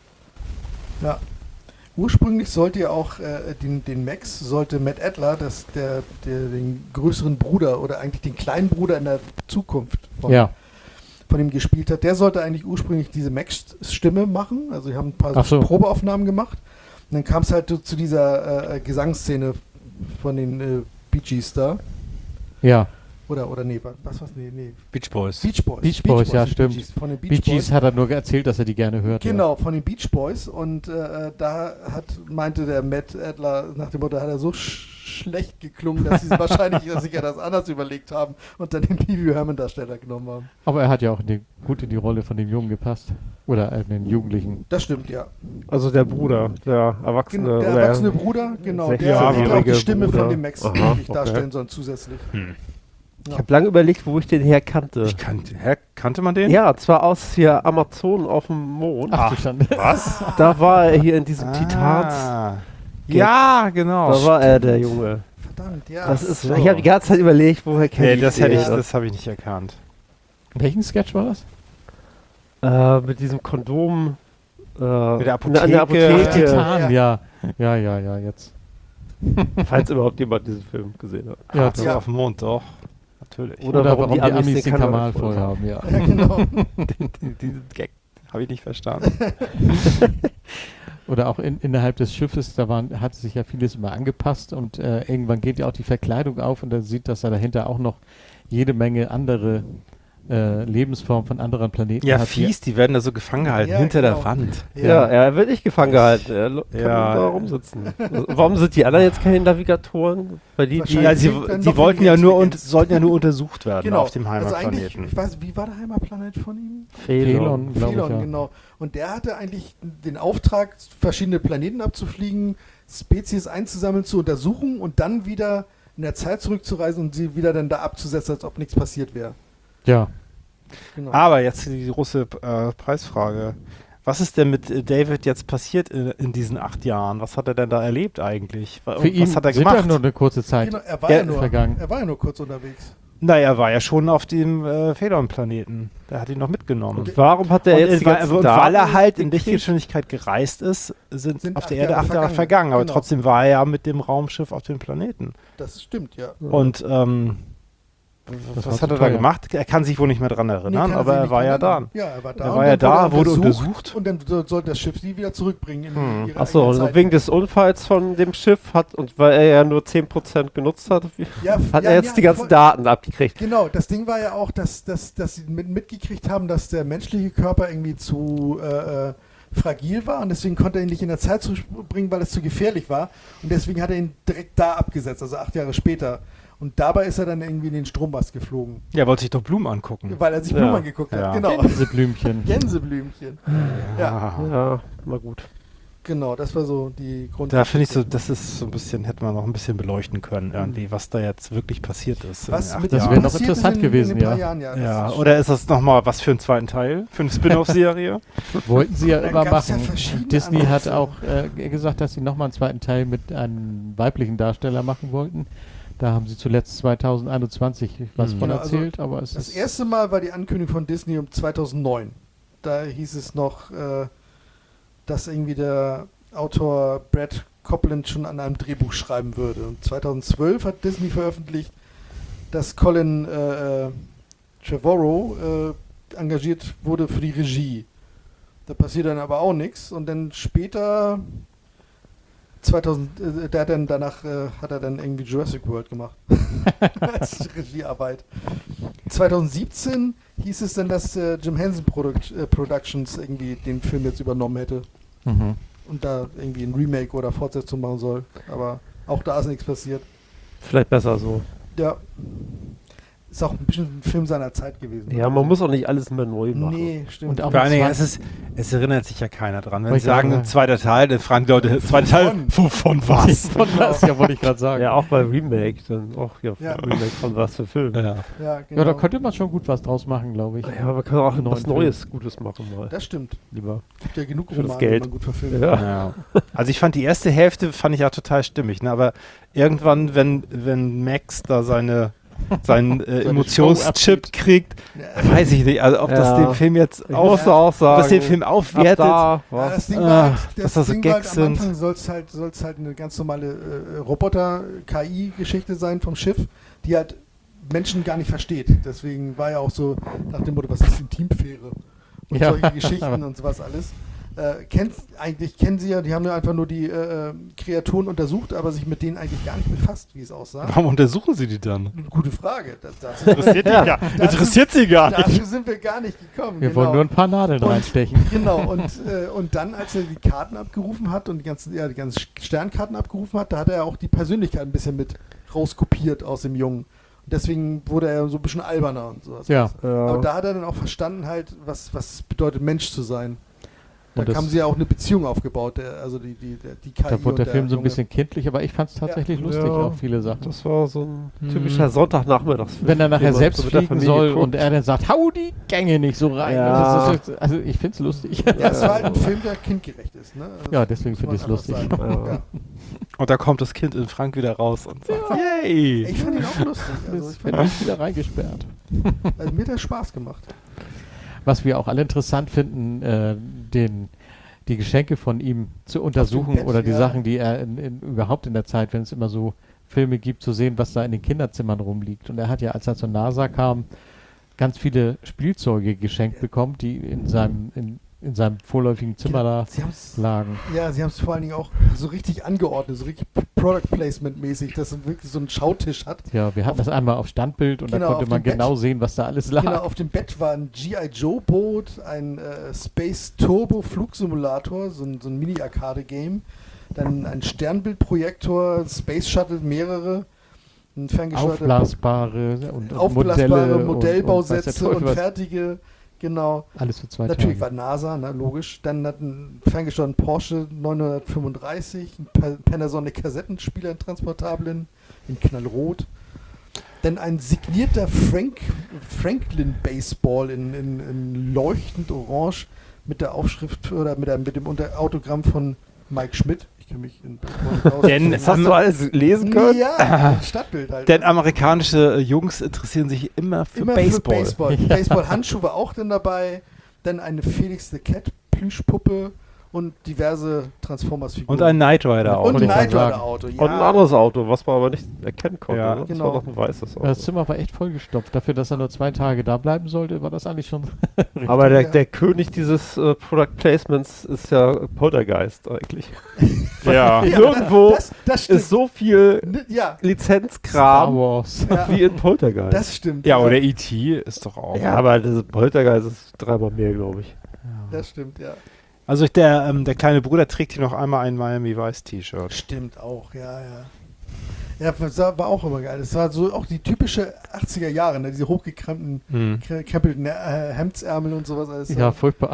Ja. Ursprünglich sollte ja auch äh, den, den Max, sollte Matt Adler, das, der, der den größeren Bruder oder eigentlich den kleinen Bruder in der Zukunft von, Ja, von ihm gespielt hat, der sollte eigentlich ursprünglich diese Max-Stimme machen. Also sie haben ein paar Ach so. Probeaufnahmen gemacht. Und dann kam es halt zu dieser äh, Gesangsszene von den äh, Bee Gees da. ja. Oder, oder nee, wa- was war's? Nee, nee. Beach Boys. Beach Boys. Beach Boys, ja, nicht stimmt. Bee Gees, von den Beach, Bee Boys. Gees hat er nur erzählt, dass er die gerne hört. Genau, von den Beach Boys. Und äh, da hat, meinte der Matt Adler nach dem Motto, hat er so sch schlecht geklungen, dass sie wahrscheinlich sich ja das anders überlegt haben und dann den Pee Wee Herman Darsteller genommen haben. Ja. Aber er hat ja auch in die, gut in die Rolle von dem Jungen gepasst. Oder äh, den Jugendlichen. Das stimmt, ja. Also der Bruder, der Erwachsene. Gen der oder erwachsene Bruder, genau, der sechzehnjährige hat auch die Stimme Bruder. von dem Max Aha, wirklich okay. darstellen sollen zusätzlich. Hm. Ich habe lange überlegt, wo ich den her kannte. Ich kannte, hä, kannte man den? Ja, zwar aus hier Amazon auf dem Mond. Ach, du Schande. Was? Da war er hier in diesem Titans. Ah. Ja, genau. Da war er der Junge. Verdammt, ja. Das ist, so. ich habe die ganze Zeit überlegt, woher kenne Nee, ich das den. hätte ich, das habe ich nicht erkannt. Welchen Sketch war das? Äh, mit diesem Kondom. Äh, Mit der in der- in der Apotheke. Apotheke. Titan, ja. Ja, ja, ja, jetzt. Falls überhaupt jemand diesen Film gesehen hat. Ja, Ach, das ja. auf dem Mond, doch. Natürlich. Oder warum die Amis den Kanal voll haben, ja. ja, genau. Den- Diesen Gag habe ich nicht verstanden. Oder auch in, innerhalb des Schiffes, da waren, hat sich ja vieles immer angepasst und äh, irgendwann geht ja auch die Verkleidung auf und dann sieht, dass er dahinter auch noch jede Menge andere äh, Lebensformen von anderen Planeten Ja, hat. fies, die werden da so gefangen gehalten, Ja, hinter genau. der Wand. Ja, er wird nicht gefangen gehalten. Er lo- kann Ja. da rumsitzen. Also, warum sind die anderen jetzt keine Navigatoren? Weil die, die Wahrscheinlich. Ja, sie, sind dann die noch wollten weniger ja nur und Intelligenz. sollten ja nur untersucht werden Genau. auf dem Also eigentlich, Heimatplaneten. ich weiß, wie war der Heimatplanet von ihm? Felon, glaube ich, Phelon, ja. genau. Und der hatte eigentlich den Auftrag, verschiedene Planeten abzufliegen, Spezies einzusammeln, zu untersuchen und dann wieder in der Zeit zurückzureisen und sie wieder dann da abzusetzen, als ob nichts passiert wäre. Ja. Genau. Aber jetzt die große äh, Preisfrage. Was ist denn mit äh, David jetzt passiert in, in diesen acht Jahren? Was hat er denn da erlebt eigentlich? Wa- Für ihn Was hat er sind gemacht? ja nur eine kurze Zeit. Genau, er war Ja, ja, nur, vergangen. er war ja nur kurz unterwegs. Naja, er war ja schon auf dem äh, Phelon-Planeten. Der hat ihn noch mitgenommen. Und warum hat er Und, jetzt in, die weil, ganzen und weil er Daten halt in gekriegt? Lichtgeschwindigkeit gereist ist, sind, Sind auf acht der Erde Jahre acht Jahre vergangen. vergangen. Aber Genau. trotzdem war er ja mit dem Raumschiff auf dem Planeten. Das stimmt, ja. Und ähm, Das war was zu hat er da teuer. gemacht? Er kann sich wohl nicht mehr dran Nee, erinnern, kann aber sich er nicht war ja da. erinnern. Ja, er war da. Er und war ja dann da, wurde untersucht. Und dann so- sollte das Schiff sie wieder zurückbringen in Hm. ihre Achso, eigene und Zeit. wegen des Unfalls von dem Schiff hat, und weil er ja nur zehn Prozent genutzt hat, wie- Ja, hat ja, er jetzt ja, die ganzen voll- Daten abgekriegt. Genau, das Ding war ja auch, dass, dass, dass sie mit, mitgekriegt haben, dass der menschliche Körper irgendwie zu äh, äh, fragil war und deswegen konnte er ihn nicht in der Zeit zurückbringen, weil es zu gefährlich war. Und deswegen hat er ihn direkt da abgesetzt, also acht Jahre später. Und dabei ist er dann irgendwie in den Strommast geflogen, Ja, er wollte sich doch Blumen angucken. weil er sich Ja. Blumen angeguckt hat. Ja. Genau. Gänseblümchen. Gänseblümchen. Ja, Ah. Ja, na gut. genau, das war so die Grund. Da finde ich so, das ist so ein bisschen, hätte man noch ein bisschen beleuchten können, irgendwie, was da jetzt wirklich passiert ist. in Was den acht mit Das ihm wäre noch passiert interessant ist in, gewesen, in den paar ja. Jahren, ja. das Ja, ist- oder ist das nochmal was für einen zweiten Teil? Für eine Spin-off-Serie? Wollten sie ja Dann immer gab's ja machen. verschiedene Disney hat Ansätze. auch äh, gesagt, dass sie nochmal einen zweiten Teil mit einem weiblichen Darsteller machen wollten. Da haben sie zuletzt zwanzig einundzwanzig was Mhm. von Genau, also erzählt, aber es Das ist erste Mal war die Ankündigung von Disney um zweitausendneun. Da hieß es noch, äh, dass irgendwie der Autor Brad Copeland schon an einem Drehbuch schreiben würde. Und zweitausendzwölf hat Disney veröffentlicht, dass Colin äh, äh, Trevorrow äh, engagiert wurde für die Regie. Da passiert dann aber auch nichts. Und dann später zweitausend, äh, der hat dann danach äh, hat er dann irgendwie Jurassic World gemacht. Als Regiearbeit. zweitausendsiebzehn hieß es dann, dass äh, Jim Henson Product, äh, Productions irgendwie den Film jetzt übernommen hätte Mhm. und da irgendwie ein Remake oder Fortsetzung machen soll. Aber auch da ist nichts passiert. Vielleicht besser so. Ja. Ist auch ein bisschen ein Film seiner Zeit gewesen. Ja, man muss auch nicht alles mehr neu machen. Nee, stimmt. Und auch Vor allen Dingen, es, zwanzig ist, es erinnert sich ja keiner dran. Wenn Wollte sie ich sagen, gerade ein zweiter Teil, dann fragen die Leute, zweiter Teil, Von. von was? Von was? Ja, wollte ich gerade sagen. Ja, auch bei Remake, dann auch ja, Ja. Remake von was für Film. Ja, Ja. ja, genau. Ja, da könnte man schon gut was draus machen, glaube ich. aber man kann auch Neuen was Film. Neues, Gutes machen mal. Das stimmt. Lieber. Gibt ja genug Für das Romane, Geld. die man gut verfilmen Ja. kann. Ja. Also ich fand die erste Hälfte fand ich ja total stimmig, ne? Aber irgendwann, wenn, wenn Max da seine seinen äh, Show Emotionschip kriegt, weiß ich nicht, also ob das Ja. den Film jetzt Ich auf, musste auch sagen, ob das den Film aufwertet. ab da, Ja, was? das Ding Ah, war halt, dass das das so Ding war halt Gags am sind. Anfang soll es halt, soll's halt eine ganz normale äh, Roboter-K I-Geschichte sein vom Schiff, die halt Menschen gar nicht versteht. Deswegen war ja auch so nach dem Motto, was ist Intimfähre? Und Ja. solche Geschichten und sowas alles. Äh, kennt, eigentlich kennen sie ja, die haben ja einfach nur die äh, Kreaturen untersucht, aber sich mit denen eigentlich gar nicht befasst, wie es aussah. Warum untersuchen sie die dann? Gute Frage. Das, das Interessiert, die gar, Das interessiert sie gar nicht. Dafür sind wir gar nicht gekommen. Wir genau. wollen nur ein paar Nadeln Und- reinstechen. Genau, und, äh, und dann, als er die Karten abgerufen hat und die ganzen, ja, die ganzen Sternkarten abgerufen hat, da hat er auch die Persönlichkeit ein bisschen mit rauskopiert aus dem Jungen. Und deswegen wurde er so ein bisschen alberner und sowas. Ja. Ja. Aber da hat er dann auch verstanden halt, was, was es bedeutet, Mensch zu sein. Da Und das- haben sie ja auch eine Beziehung aufgebaut, der, also die, die, der, die K I Da wurde der und Film so ein Junge. bisschen kindlich, aber ich fand es tatsächlich Ja. lustig, Ja. auch viele Sachen. Das war so ein Hm. typischer Sonntagnachmittagsfilm. Wenn er nachher den man selbst so mit der fliegen Familie soll guckt. und er dann sagt, hau die Gänge nicht so rein. Ja. Das ist, also ich finde es lustig. Ja, es war halt ein Film, der kindgerecht ist. Ne? Also Ja, das deswegen muss finde man ich's einfach lustig. sagen. Ja. Ja. Und da kommt das Kind in Frank wieder raus und sagt, yay! Ich fand ihn auch lustig. Also, Das ich bin fand, ich wieder reingesperrt. also mir hat das Spaß gemacht. Was wir auch alle interessant finden, äh, den, die Geschenke von ihm zu untersuchen Bett, oder die ja. Sachen, die er in, in, überhaupt in der Zeit, wenn es immer so Filme gibt, zu sehen, was da in den Kinderzimmern rumliegt. Und er hat ja, als er zur NASA kam, ganz viele Spielzeuge geschenkt bekommen, die in seinem, in, in seinem vorläufigen Zimmer da Sie haben's, lagen. ja, sie haben es vor allen Dingen auch so richtig angeordnet, so richtig Product Placement mäßig, dass er wirklich so einen Schautisch hat. Ja, wir hatten das einmal auf Standbild und Genau, da konnte auf man dem genau Bett. sehen, was da alles lag. Genau, auf dem Bett war ein G I Joe Boot, ein äh, Space Turbo Flugsimulator, so ein, so ein Mini-Arcade-Game, dann ein Sternbildprojektor, Space Shuttle, mehrere, ein ferngesteuerter Aufblasbare und, und aufblasbare Modelle und- Modellbausätze und, weiß der Teufel und, was. fertige, genau. Alles für zwei Natürlich Tage. war NASA, ne, logisch. Dann hat ein ferngesteuerten Porsche neunhundertfünfunddreißig, ein Pa- Panasonic Kassettenspieler, einen transportablen, in knallrot. Dann ein signierter Frank, Franklin Baseball in, in, in leuchtend orange mit der Aufschrift oder mit, der, mit dem Unter Autogramm von Mike Schmidt. Ich kenne mich in Baseball nicht aus. Denn Das hast du alles lesen können? Ja, Stadtbild halt. Denn amerikanische äh, Jungs interessieren sich immer für Immer Baseball. für Baseball. Ja. Baseball-Handschuh war auch dann dabei. Dann eine Felix the Cat Plüschpuppe und diverse Transformers-Figuren. Und ein Knight Rider auch. Und wollte ein ich Knight gerade Rider Auto. Ja. Und ein anderes Auto, was man aber nicht erkennen konnte. Ja, ne? Das genau. war doch ein weißes Auto. Das Zimmer war echt vollgestopft. Dafür, dass er nur zwei Tage da bleiben sollte, war das eigentlich schon richtig. Aber der, Ja. der König dieses äh, Product Placements ist ja Poltergeist eigentlich. Ja. Ja, Nirgendwo das, das stimmt. ist so viel N- ja, Star Lizenzkram Wars. ja, wie in Poltergeist. das stimmt. Ja, oder E T ist doch auch. ja, aber das Poltergeist ist dreimal mehr, glaube ich. Das stimmt, ja. Also der, ähm, der kleine Bruder trägt hier noch einmal ein Miami Vice T-Shirt. Stimmt auch, ja, ja. Ja, das war war auch immer geil. Das war so auch die typische achtziger Jahre, ne? Diese hochgekrempelten, Hm. krempelten äh, Hemdsärmel und sowas alles. Ja, furchtbar.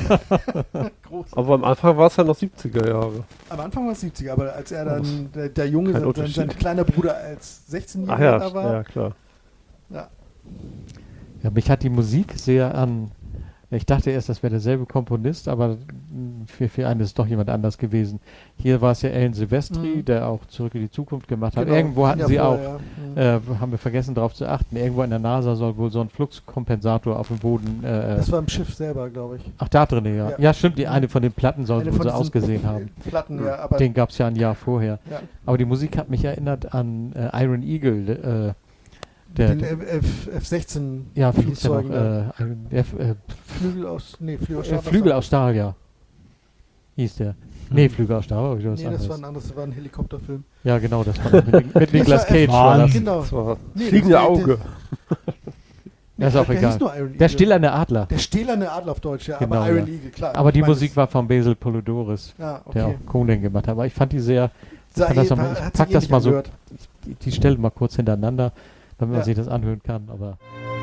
groß. Aber am Anfang war es ja noch siebziger Jahre. Am Anfang war es siebziger, aber als er Was? dann, der, der Junge, Kein sein, Unterschied. sein kleiner Bruder als Ach sechzehnjähriger ja, da war, ja, klar. ja. Ja, mich hat die Musik sehr an. Ich dachte erst, das wäre derselbe Komponist, aber mh, für, für einen ist es doch jemand anders gewesen. Hier war es ja Alan Silvestri, Mhm. der auch Zurück in die Zukunft gemacht hat. Genau, Irgendwo hatten ja, sie vorher, auch, ja. Mhm. äh, haben wir vergessen darauf zu achten, irgendwo in der NASA soll wohl so ein Fluxkompensator auf dem Boden. Äh, Das war im Schiff selber, glaube ich. ach, da drin, ja. Ja. ja. stimmt, die eine von den Platten soll Eine wohl von so diesen ausgesehen haben. Platten, ja, aber Den gab es ja ein Jahr vorher. ja, Aber die Musik hat mich erinnert an äh, Iron Eagle. Äh, der, den der, F, F sechzehn ja, wie hieß der noch? Flugzeugen. da. Äh, Iron- der, äh, Flügel aus, nee, Flügel aus äh, Stahl, Flügel was aus Stahl, ja. hieß der. Nee, Flüge aus Stahl, aber ich was Nee, das anderes. war ein anderes, das war ein Helikopterfilm. Ja, genau, das war mit, mit Nicolas Das war Cage. F- War das. Genau. Das war Nee, fliegende das- Auge. Nee, Ja, ist auch der egal. hieß nur Iron Der Eagle. stillerne Adler. Der stählerne Adler auf Deutsch, ja, Genau, aber Iron ja. Eagle, klar. Aber Ich die meine, Musik war von Basil Polidorus, Ja, der okay. auch Conan gemacht hat. Aber ich fand die sehr, Sah kann das eh- noch mal- war- ich hat pack sich das ähnlich mal so- angehört. die, die Stelle mal kurz hintereinander, damit man Ja. sich das anhören kann. Aber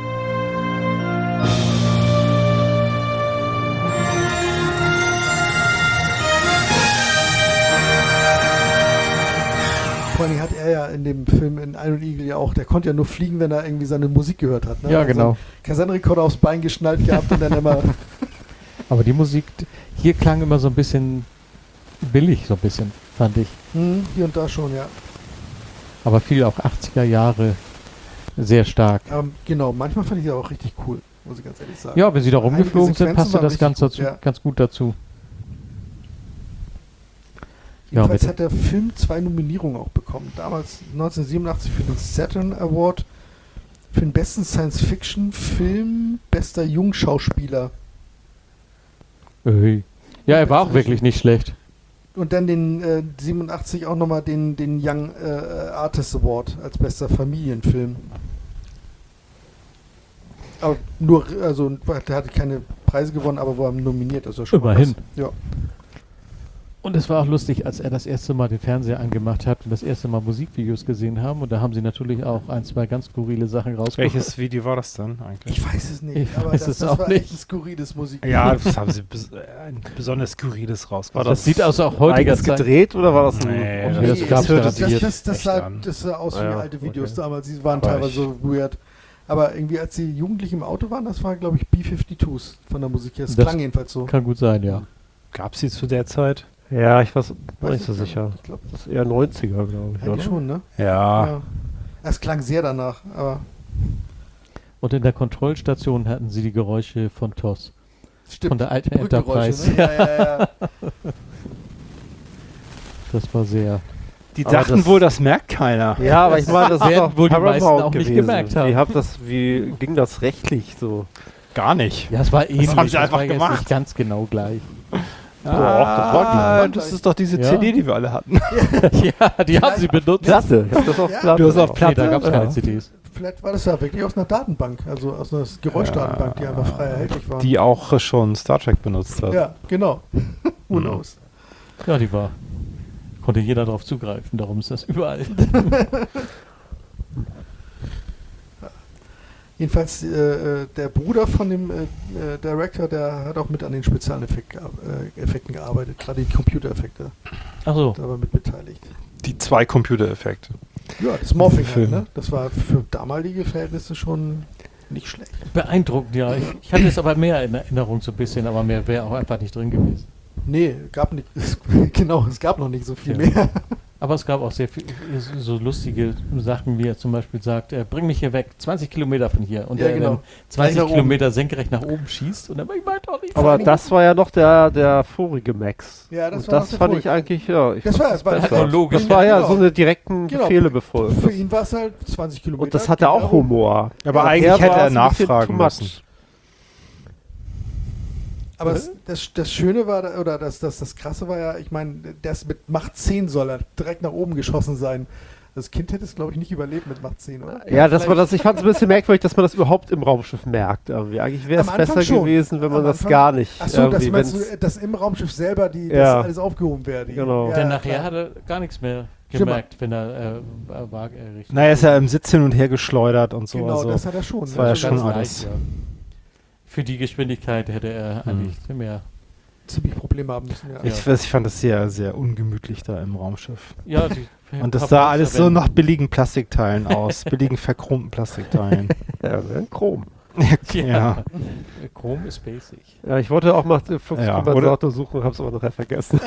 Vor allem hat er ja in dem Film in Iron Eagle ja auch, der konnte ja nur fliegen, wenn er irgendwie seine Musik gehört hat. Ne? ja, Also genau. Kassettenrekorder aufs Bein geschnallt gehabt und dann immer. Aber die Musik, hier klang immer so ein bisschen billig, so ein bisschen, fand ich. Hm, hier und da schon, ja. Aber viel auch achtziger Jahre sehr stark. Aber genau, manchmal fand ich die auch richtig cool, muss ich ganz ehrlich sagen. Ja, wenn sie da Einige rumgeflogen sind, Sequenzen passte waren das richtig ganz, gut, dazu, ja. ganz gut dazu. Ja, Jedenfalls bitte. hat der Film zwei Nominierungen auch bekommen. Damals neunzehnhundertsiebenundachtzig für den Saturn Award für den besten Science-Fiction-Film, bester Jungschauspieler. Ui. Ja, er war auch wirklich nicht schlecht. Und dann den äh, siebenundachtzig auch nochmal den, den Young äh, Artist Award als bester Familienfilm. Aber nur, also der hatte keine Preise gewonnen, aber war nominiert. Also schon mal Immerhin. was. Ja. Und es war auch lustig, als er das erste Mal den Fernseher angemacht hat und das erste Mal Musikvideos gesehen haben. Und da haben sie natürlich auch ein, zwei ganz skurrile Sachen rausgebracht. Welches Video war das dann eigentlich? Ich weiß es nicht, Ich aber weiß das, es das auch war nicht. echt ein skurriles Musik. Ja, das haben sie bes äh, ein besonders skurriles rausgebracht. das sieht aus auch heutiger Eigens Zeit. gedreht oder war das ein... Nee, um- Nee, das gab's das, garantiert. das, das, das, Echt sah, an. das sah aus wie Ja, alte Videos okay. damals, die waren Aber teilweise ich- so weird. Aber irgendwie, als die Jugendlichen im Auto waren, das war, glaube ich, B fünfundfünfzig von der Musik her. Das, Das klang jedenfalls so. Kann gut sein, ja. Gab es die zu der Zeit? Ja, ich weiß Weiß nicht so ich sicher. Ich glaube, Das ist eher neunziger, glaube ich. eigentlich Oder? schon, ne? Ja. Ja. Es klang sehr danach, aber Und in der Kontrollstation hatten sie die Geräusche von T O S. stimmt. Von der alten Die Brückgeräusche, Enterprise. Ne? Ja, ja, ja. Das war sehr... Die Aber dachten das- wohl, das merkt keiner. Ja, aber ich meine, das ist werden doch wohl die meisten Paramount auch nicht gewesen. gemerkt haben. Wie, habt das, wie ging das rechtlich so? Gar nicht. Ja, es war ähnlich. haben sie das einfach war jetzt gemacht. nicht ganz genau gleich. Doch, das war Ah, gleich. das ist doch diese Ja. C D, die wir alle hatten. Ja, die haben sie benutzt. Platte. Ich hab das auf Ja. Platte. Du hast auf auch. Platte? Nee, da gab es Ja. keine C Ds. Vielleicht war das ja wirklich aus einer Datenbank, also aus einer Geräuschdatenbank, die einfach frei erhältlich war. Die auch äh, schon Star Trek benutzt hat. Ja, genau. Who knows? Ja, die war. Konnte jeder darauf zugreifen, darum ist das überall. Jedenfalls, äh, äh, der Bruder von dem äh, äh, Director, der hat auch mit an den speziellen Effekt, äh, Effekten gearbeitet, gerade die Computereffekte, Achso. da war mit beteiligt. Die zwei Computereffekte. Ja, das Morphing halt, Film. ne? Das war für damalige Verhältnisse schon nicht schlecht. Beeindruckend, ja. Ich, ich hatte es aber mehr in Erinnerung so ein bisschen, aber mehr wäre auch einfach nicht drin gewesen. Nee, gab nicht, genau, es gab noch nicht so viel Ja. mehr. Aber es gab auch sehr viel, so lustige Sachen, wie er zum Beispiel sagt, äh, bring mich hier weg, zwanzig Kilometer von hier. Und Ja, er genau. dann zwanzig Gleich nach Kilometer senkrecht nach oben schießt und dann ich meine doch nicht. Aber das war ja noch der, der vorige Max. Ja, das Und war das noch der fand vorige. ich eigentlich, ja. Ich Das fand war- das war- besser. hat nur logisch. Das war ja Genau. so eine direkten Genau. Befehle befolgen. Für ihn war es halt zwanzig Kilometer. Und das hat er auch Genau. Humor. Aber Und eigentlich er hätte war er es ein bisschen nachfragen too much. müssen. Aber das, das, das Schöne war, da- oder das, das, das Krasse war ja, ich meine, das mit Macht zehn soll er direkt nach oben geschossen sein. Das Kind hätte es, glaube ich, nicht überlebt mit Macht zehn, oder? Ja, das war das, ich fand es ein bisschen merkwürdig, dass man das überhaupt im Raumschiff merkt. Irgendwie. Eigentlich wäre es Am Anfang besser schon. gewesen, wenn man Am das Anfang- gar nicht. Achso, das irgendwie, meinst wenn's- du, dass im Raumschiff selber die, Ja. das alles aufgehoben wäre. Die, Genau. Ja, Denn ja, nachher klar. hat er gar nichts mehr Stimmt. gemerkt, wenn er äh, war äh, richtig. Naja, ist ja im Sitz hin und her geschleudert und so. Genau, also. das hat er schon. das ne? war ja Also schon ganz alles. leicht, ja. Für die Geschwindigkeit hätte er Hm. eigentlich mehr. Ziemlich Probleme haben müssen, ja. Ich, weiß, ich fand das sehr, sehr ungemütlich da im Raumschiff. Ja, die Und das sah alles so nach billigen Plastikteilen aus. billigen, verchromten Plastikteilen. Ja, ne? Chrom. Ja. Ja. Chrom ist basic. Ja, ich wollte auch mal den Fluxkompensator Ja, suchen, hab's aber nachher vergessen.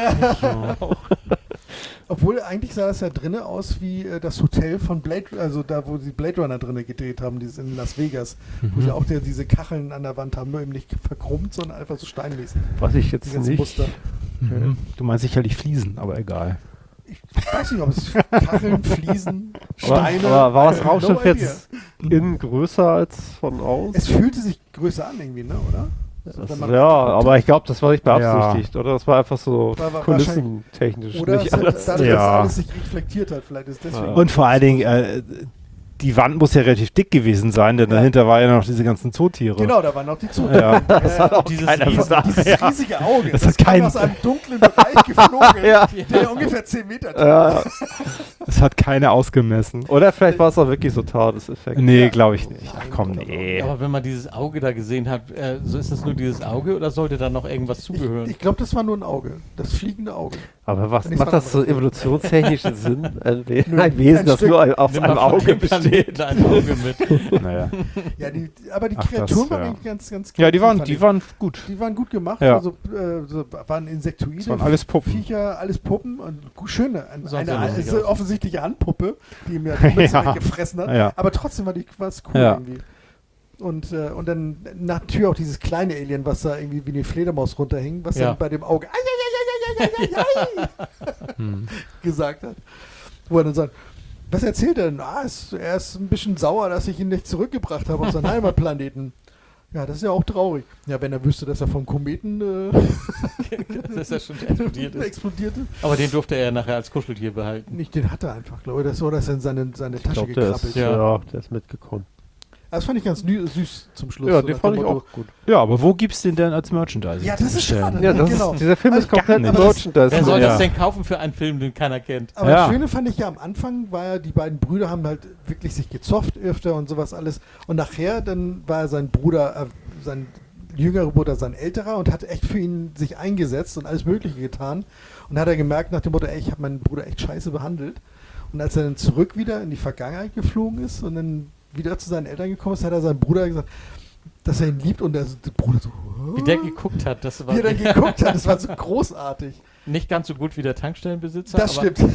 Obwohl, eigentlich sah das ja drinnen aus wie äh, das Hotel von Blade, also da, wo sie Blade Runner drinnen gedreht haben, dieses in Las Vegas, wo sie auch die, diese Kacheln an der Wand haben, nur eben nicht verchromt, sondern einfach so steinmäßig. Was ich Die jetzt ganzen nicht. Muster. Mhm. Du meinst sicherlich Fliesen, aber egal. Ich weiß nicht, ob es Kacheln, Fliesen, Aber, Steine. aber war das I have Raumschiff no idea. jetzt innen größer als von außen? Es fühlte sich größer an irgendwie, ne, oder? So, Das, wenn man- ja, aber ich glaube, das war nicht Ja. beabsichtigt, oder? Das war einfach so War- war kulissentechnisch. Oder nicht es hat, alles. dadurch, Ja. dass alles sich reflektiert hat, vielleicht ist deswegen. Ja. Und vor allen Dingen, äh, die Wand muss ja relativ dick gewesen sein, denn Ja. dahinter waren ja noch diese ganzen Zootiere. Genau, da waren noch die Zug. Ja. Das hat auch dieses keiner riesen- gesagt. dieses Ja. riesige Auge. Das Das, hat kam kein- aus einem dunklen Bereich geflogen, Ja. der ungefähr zehn Meter tief Ja. Das hat keiner ausgemessen. Oder vielleicht war es auch wirklich so Tadeseffekt. Nee, Ja. glaube ich nicht. Ach komm, nee. Aber wenn man dieses Auge da gesehen hat, äh, so ist es nur dieses Auge oder sollte da noch irgendwas zugehören? Ich, ich glaube, das war nur ein Auge. Das fliegende Auge. Aber was Und ich macht fand das so das- evolutionstechnisch Sinn? Ein, We Nö, ein Wesen, kein das Stück. nur ein- aus Nimm einem mal von Auge dem besteht. Planeten ein Auge mit. Naja. Ja, die, aber die Ach, Kreaturen das, waren ja. eigentlich ganz, ganz Ja, die kreativ, waren, fand die ich. waren gut. Die waren gut gemacht. Ja. Also, äh, so, waren Insektoide. Das waren alles Puppen. Viecher, alles Puppen. Und gu- schöne. Ein, Sah eine sehr lustig eine aus. offensichtliche Handpuppe, die mir die Mütze Ja. weggefressen hat. Ja. Aber trotzdem war die was cool Ja. irgendwie. Und, äh, und dann natürlich auch dieses kleine Alien, was da irgendwie wie eine Fledermaus runterhing, was Ja. dann bei dem Auge ai, ai, ai, ai, ai, ai, ai, Hm. gesagt hat. Wo er dann sagt, was erzählt er denn? Ah, es, er ist ein bisschen sauer, dass ich ihn nicht zurückgebracht habe auf seinen Heimatplaneten. Ja, das ist ja auch traurig. Ja, wenn er wüsste, dass er vom Kometen äh, Dass er schon explodiert ist. explodierte. Aber den durfte er nachher als Kuscheltier behalten. Nicht, den hat er einfach, glaube ich. Das ist so, dass er in seine, seine Ich Tasche glaube, der gekrabbelt ist, ist. Ja. ja. der ist mitgekommen. Das fand ich ganz nü- süß zum Schluss. Ja, so den nach fand dem ich Motto, auch gut. Ja, aber wo gibt's den denn als Merchandise? Ja, das ist schade. Ja, das Genau. ist, dieser Film Also ist komplett gar ein nicht. Merchandise. Wer soll Ja. das denn kaufen für einen Film, den keiner kennt? Aber Ja. das Schöne fand ich ja am Anfang, war ja, die beiden Brüder haben halt wirklich sich gezofft öfter und sowas alles. Und nachher, dann war sein Bruder, äh, sein jüngerer Bruder, sein älterer und hat echt für ihn sich eingesetzt und alles Mögliche getan. Und hat er gemerkt nach dem Motto, ey, ich habe meinen Bruder echt scheiße behandelt. Und als er dann zurück wieder in die Vergangenheit geflogen ist und dann wieder zu seinen Eltern gekommen ist, hat er seinem Bruder gesagt, dass er ihn liebt und der, der Bruder so, Wie der geguckt hat, das war wie er dann geguckt hat, das war so großartig. nicht ganz so gut wie der Tankstellenbesitzer. Das aber stimmt.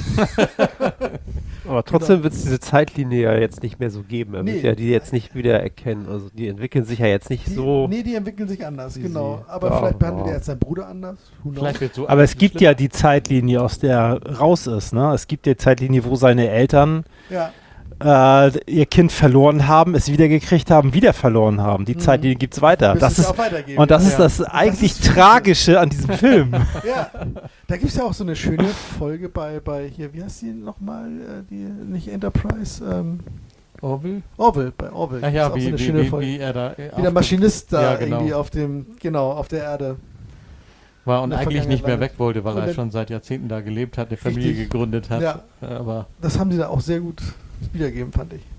Aber trotzdem wird es diese Zeitlinie ja jetzt nicht mehr so geben. Er Nee. wird ja die jetzt nicht wieder erkennen. Also die entwickeln sich ja jetzt nicht Die, so. nee, die entwickeln sich anders, wie genau. sie Aber da vielleicht behandelt waren. er jetzt seinen Bruder anders. Who knows? Vielleicht wird so Aber es alles gibt schlimm. ja die Zeitlinie, aus der er raus ist. Ne? Es gibt die Zeitlinie, wo seine Eltern Ja, äh, ihr Kind verloren haben, es wiedergekriegt haben, wieder verloren haben. Die Mhm. Zeitlinie gibt's weiter. bis Das es ist, auch weitergeht. und das ja. ist das Und eigentlich ist- Tragische an diesem Film. Ja, da gibt es ja auch so eine schöne Folge bei, bei hier, wie heißt die nochmal? Äh, die, nicht Enterprise, ähm, Orville? Orville, bei Orville. Ach Ist ja, auch wie, so eine wie, schöne wie, Folge. wie er da äh, Wie der auf- Maschinist da Ja, genau. irgendwie auf dem, genau, auf der Erde. war und in der eigentlich nicht mehr Vergangenheit weg wollte, weil Und er dann- schon seit Jahrzehnten da gelebt hat, eine Familie Richtig. gegründet hat. Ja. Aber Das haben sie da auch sehr gut wiedergegeben, fand ich.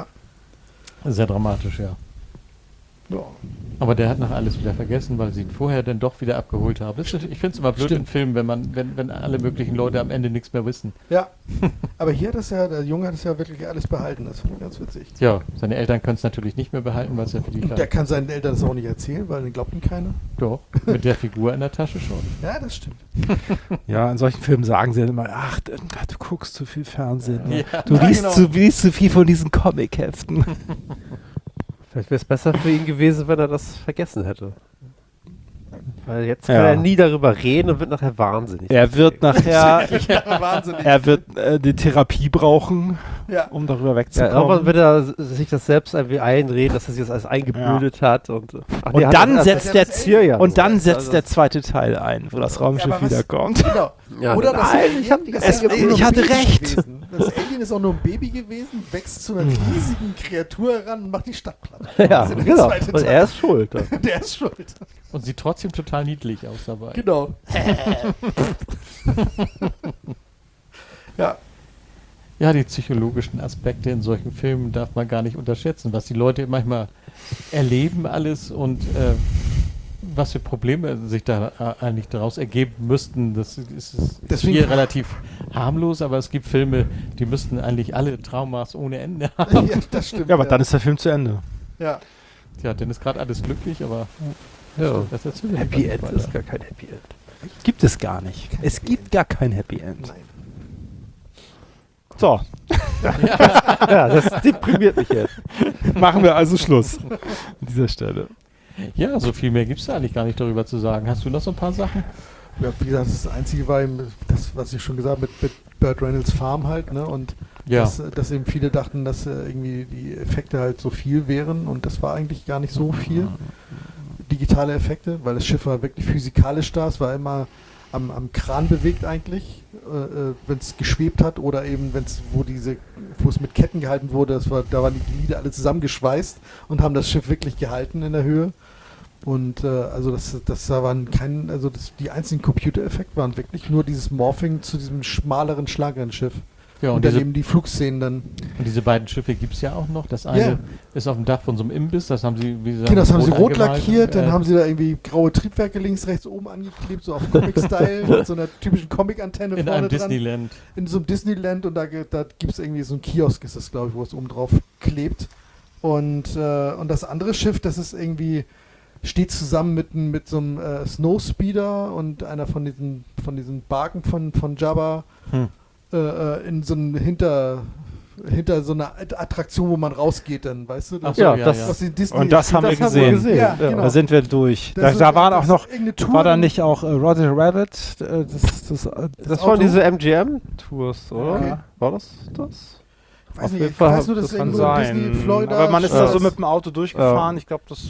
sehr dramatisch, ja. Ja. Aber der hat noch alles wieder vergessen, weil sie ihn vorher dann doch wieder abgeholt haben. Das ist, ich finde es immer blöd Stimmt. in Filmen, wenn man, wenn, wenn alle möglichen Leute am Ende nichts mehr wissen. Ja, aber hier hat es ja, der Junge hat es ja wirklich alles behalten, das fand ich ganz witzig. Ja, seine Eltern können es natürlich nicht mehr behalten, weil es ja für die Und der Kleinen- kann seinen Eltern das auch nicht erzählen, weil den glaubt ihm keiner. Doch, mit der Figur in der Tasche schon. Ja, das stimmt. Ja, in solchen Filmen sagen sie dann immer, ach, du, du guckst zu viel Fernsehen. Ne? Ja. Du Ja, liest, genau. zu, liest zu viel von diesen Comic-Heften. Vielleicht wäre es besser für ihn gewesen, wenn er das vergessen hätte. Weil jetzt kann Ja. er nie darüber reden und wird nachher wahnsinnig. Er wird nachher, Ja, wahnsinnig. er wird äh, die Therapie brauchen, Ja. um darüber Ja, wegzukommen. irgendwann wird er s- sich das selbst irgendwie einreden, dass er sich das alles eingebildet hat. Und, ach, Und nee, hat dann er- setzt hat der er das hier ja und so. dann setzt Also der das- zweite Teil ein, wo das Raumschiff aber was- wiederkommt. Genau. Ja, Oder das nein, Alien, ich hab die das ganze Alien Zeit ist nur ich ein hatte Baby recht. gewesen. Das Alien ist auch nur ein Baby gewesen, wächst zu einer riesigen Kreatur heran und macht die Stadt platt. Ja, Das ist der genau. zweite Und Teil. er ist schuld. dann. Der ist schuld. Und sieht trotzdem total niedlich aus dabei. Genau. Ja, Ja, die psychologischen Aspekte in solchen Filmen darf man gar nicht unterschätzen, was die Leute manchmal erleben alles und äh, was für Probleme sich da äh, eigentlich daraus ergeben müssten. Das ist, ist, ist Deswegen- hier relativ harmlos, aber es gibt Filme, die müssten eigentlich alle Traumas ohne Ende haben. ja, das stimmt. Ja, aber dann ist der Film zu Ende. Ja. Tja, dann ist gerade alles glücklich, aber Ja. das erzählen wir Happy nicht End weiter. ist gar kein Happy End. Gibt es gar nicht. Es gibt gar kein Happy End. Nein. So, Ja, das deprimiert mich jetzt. machen wir also Schluss an dieser Stelle. Ja, so viel mehr gibt es da eigentlich gar nicht darüber zu sagen. Hast du noch so ein paar Sachen? Ja, wie gesagt, das Einzige war eben das, was ich schon gesagt habe, mit, mit Burt Reynolds Farm halt, ne? Und Ja. dass, äh, dass eben viele dachten, dass äh, irgendwie die Effekte halt so viel wären und das war eigentlich gar nicht so viel. Die digitale Effekte, weil das Schiff war wirklich physikalisch da. Es war immer am, am Kran bewegt eigentlich, äh, wenn es geschwebt hat oder eben wenn es, wo diese, wo es mit Ketten gehalten wurde, das war, da waren die Glieder alle zusammengeschweißt und haben das Schiff wirklich gehalten in der Höhe. Und äh, also das, das da waren kein, also das, die einzigen Computereffekte waren wirklich nur dieses Morphing zu diesem schmaleren, schlageren Schiff. Ja, und und, diese, daneben die Flugszenen dann. und diese beiden Schiffe gibt es ja auch noch. Das eine Ja. ist auf dem Dach von so einem Imbiss, das haben sie, wie gesagt, Genau, das haben sie rot angemalt. lackiert, dann Äh, haben sie da irgendwie graue Triebwerke links, rechts, oben angeklebt, so auf Comic-Style, mit so einer typischen Comic-Antenne in vorne einem dran. Disneyland. In so einem Disneyland und da, ge- da gibt es irgendwie so einen Kiosk, ist das glaube ich, wo es oben drauf klebt. Und, äh, und das andere Schiff, das ist irgendwie, steht zusammen mit, n- mit so einem äh, Snowspeeder und einer von diesen, von diesen Barken von, von Jabba Hm. äh, äh, in so einem hinter, hinter so einer Attraktion, wo man rausgeht dann, weißt du? Ach so, Ja, ja, das- ja. Aus den Disney Und das haben wir gesehen. Ja, Ja. genau. Da sind wir durch. Das Da, ist- da waren das auch ist noch, irgendeine Tour war da in- nicht auch äh, Roger Rabbit? Äh, das, das, äh, Das Auto? waren diese M G M-Tours, oder? Okay. War das das? Ich weiß Auf nicht, jeden ich Fall weiß nur, dass das es kann irgendwo in sein. Disney, Florida. Aber man ist Ja. da so mit dem Auto durchgefahren. Ja. Ich glaube, das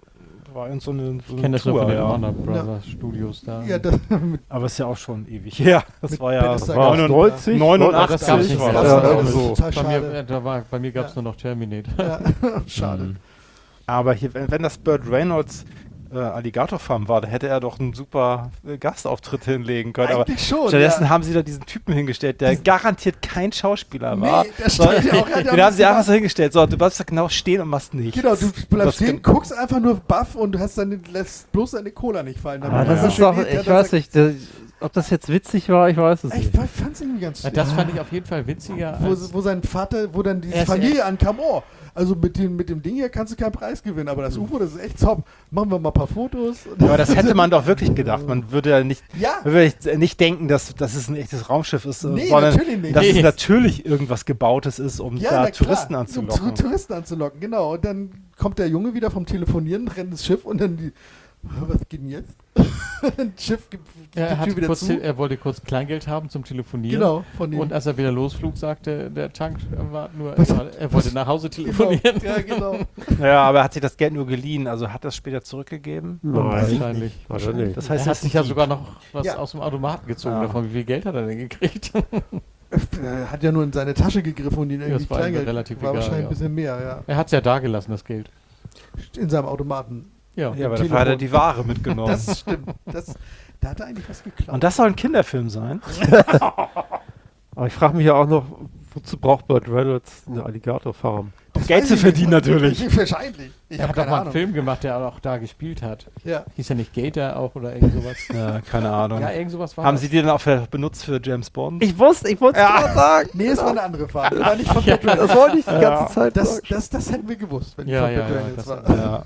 war in so eine, so Ich eine kenne das nur Tour. von den Ja. Warner Brothers Studios da. Ja, das, mit Aber ist ja auch schon ewig her. Das Mit war ja Battlestar War Galactica. neunundneunzig? neunundachtzig Das gab's nicht war mehr. das. Ja, das also ist so. total bei schade. mir, äh, da war, bei mir gab es nur noch Terminator. Ja, schade. Mhm. Aber hier, wenn, wenn das Burt Reynolds äh, Alligator Farm war, da hätte er doch einen super äh, Gastauftritt hinlegen können. Aber Eigentlich schon. stattdessen ja. haben sie da diesen Typen hingestellt, der Diesen- garantiert kein Schauspieler war. Nee, das stand ja auch. er hat ja Den auch haben sie nichts einfach so hingestellt. So, du bleibst da genau stehen und machst nichts. Genau, du bleibst Das stehen, kann- guckst einfach nur baff und du hast deine, lässt bloß deine Cola nicht fallen. Aber Damit das man ist schön doch, geht, ja, ich dann weiß sagt- nicht, der, ob das jetzt witzig war, ich weiß es Ich nicht. fand es irgendwie ganz Ja, das fand ich auf jeden Fall witziger. wo, Als, wo sein Vater, wo dann diese Er ist- Familie ankam, oh, also mit dem, mit dem Ding hier kannst du keinen Preis gewinnen, aber das U F O, das ist echt top. Machen wir mal ein paar Fotos. Aber das hätte man doch wirklich gedacht. Man würde ja nicht, Ja, man würde nicht- nicht denken, dass, dass es ein echtes Raumschiff ist, äh, nee, sondern natürlich nicht. dass Nee. es natürlich irgendwas Gebautes ist, um Ja, da na klar, Touristen Um anzulocken. Tour- Touristen anzulocken, genau. Und dann kommt der Junge wieder vom Telefonieren, rennt ins Schiff und dann die, was geht denn jetzt? Ein Schiff gibt gibt er, die hatte Tür wieder kurz, zu. er wollte kurz Kleingeld haben zum Telefonieren. Genau, von dem. Und als er wieder losflug, sagte der Tank, war nur, Was- er, er wollte was- nach Hause genau, telefonieren. ja, genau. Ja, aber er hat sich das Geld nur geliehen, also hat das später zurückgegeben? Nein. Wahrscheinlich. Wahrscheinlich. Das Er heißt, hat das sich ist ja Dieb. sogar noch was Ja. aus dem Automaten gezogen Ja. davon. Wie viel Geld hat er denn gekriegt? Er hat ja nur in seine Tasche gegriffen und ihn irgendwie das war ihm Kleingeld. relativ war egal, wahrscheinlich ja. ein bisschen mehr, ja. Er hat es ja da gelassen, das Geld. In seinem Automaten. Ja. Ja, aber Telefon. dafür hat er die Ware mitgenommen. Das stimmt. Das, da hat er eigentlich was geklaut. Und das soll ein Kinderfilm sein? Aber ich frage mich ja auch noch, wozu braucht Burt Reynolds eine Alligator-Farm? Das Geld weiß zu ich verdienen nicht. natürlich. Wahrscheinlich. Ich Er habe hat doch keine mal einen Ahnung. Film gemacht, der auch da gespielt hat. Ja. Hieß ja nicht Gator auch oder irgend sowas? Ja, keine Ahnung. Ja, irgend sowas war Haben das. Sie die dann auch für, benutzt für James Bond? Ich wusste, ich wollte es Ja. gerade sagen. Nee, es war eine andere Farbe. War nicht von Ja. Burt Reynolds. Das wollte ich die ganze Ja. Zeit Das, sagen. das, das hätten wir gewusst, wenn Ja, die von ja, Burt ja, Reynolds das- war. Ja.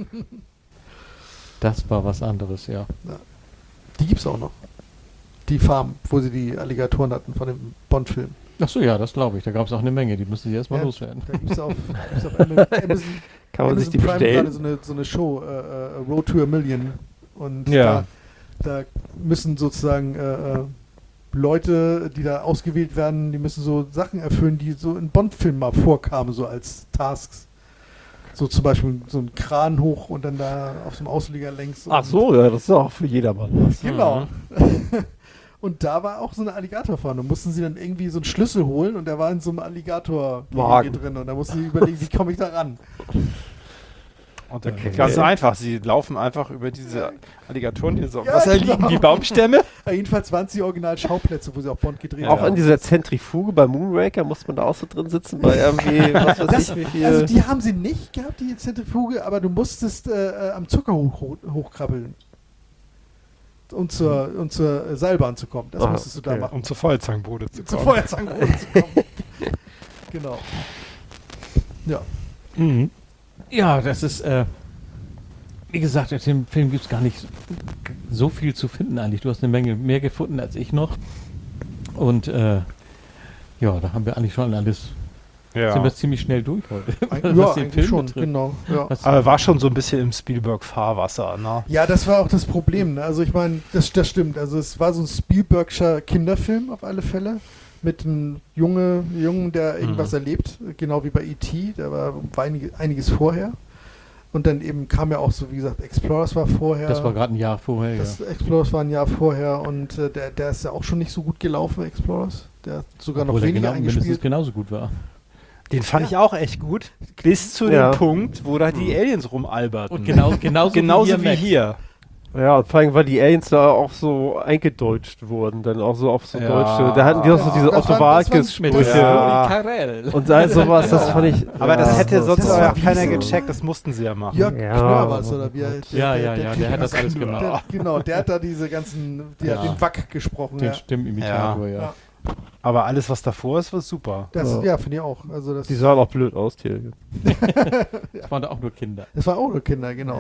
Das war was anderes, ja. Die gibt's auch noch. Die Farm, wo sie die Alligatoren hatten von dem Bond-Film. Achso, ja, das glaube ich. Da gab es auch eine Menge. Die müssen sie erstmal Ja. loswerden. Da gibt's auf, gibt's auf Amazon, Amazon, Kann man sich Amazon die Prime gerade bestellen? so eine, so eine Show, äh, äh, Road to a Million. Und Ja. da, da müssen sozusagen äh, äh, Leute, die da ausgewählt werden, die müssen so Sachen erfüllen, die so in Bond-Filmen mal vorkamen, so als Tasks. So zum Beispiel so einen Kran hoch und dann da auf so einem Ausleger längs. Ach und- so, ja, das ist auch für jedermann was. Genau. Und da war auch so eine Alligatorfarm. Da mussten sie dann irgendwie so einen Schlüssel holen und der war in so einem alligator Wagen. drin. Und da mussten sie überlegen, wie komme ich da ran. Und dann Okay. ganz einfach, sie laufen einfach über diese Alligatoren, die so auf Ja, Wasser genau. liegen wie Baumstämme. Ja, jedenfalls waren es die Original-Schauplätze, wo sie auch Bond gedreht Auch haben. in dieser Zentrifuge bei Moonraker muss man da auch so drin sitzen, bei irgendwie, was weiß Das, ich, wie viel. also die haben sie nicht gehabt, die Zentrifuge, aber du musstest äh, äh, am Zucker hoch, hoch, hochkrabbeln. Um zur, um zur äh, Seilbahn zu kommen. Das Ah, musstest du da okay. machen. Um zur Feuerzangenbowle zu Zur kommen. Feuerzangenbowle zu kommen. Genau. Ja. Mhm. Ja, das ist, äh, wie gesagt, in dem Film gibt es gar nicht so viel zu finden eigentlich. Du hast eine Menge mehr gefunden als ich noch. Und äh, ja, da haben wir eigentlich schon alles, sind Ja. wir ziemlich schnell durch heute. Ein, ja, eigentlich schon, genau. Ja. Was- Aber war schon so ein bisschen im Spielberg-Fahrwasser, ne? Ja, das war auch das Problem. Ne? Also ich meine, das, das stimmt. Also es war so ein Spielbergscher Kinderfilm auf alle Fälle. Mit einem Junge, Jungen, der irgendwas Mhm. erlebt, genau wie bei E T. Der war um einige, einiges vorher. Und dann eben kam ja auch so, wie gesagt, Explorers war vorher. Das war gerade ein Jahr vorher, Das ja. Explorers war ein Jahr vorher und äh, der, der ist ja auch schon nicht so gut gelaufen, Explorers. Der hat sogar noch Obwohl er weniger genau, mindestens eingespielt. genauso gut war. Den fand ich auch echt gut. Bis zu Ja. dem Punkt, wo da die Aliens rumalberten. Und genau, genauso, Genauso wie wie hier. hier. Ja, und vor allem, weil die Aliens da auch so eingedeutscht wurden, dann auch so auf so Ja. deutsche, da hatten die auch so Ja, diese das Otto waren- Walkes Mit Sprüche Ja. Karel. und all sowas, das fand ich... Aber das ja, hätte so- sonst das auch war keiner wie so- gecheckt, das mussten sie ja machen. Jörg Ja. Knör war es, oder wie er, Ja, ja, ja, der hat das alles der, gemacht. Genau, der hat da diese ganzen, der hat Ja. den Wack gesprochen. Den Ja. Stimmimitator, ja. Ja. Aber alles, was davor ist, war super. Das, Ja. ja, finde ich auch. Also das, Die sahen auch blöd aus, die Aliens. Das waren da auch nur Kinder. das waren auch nur Kinder, genau.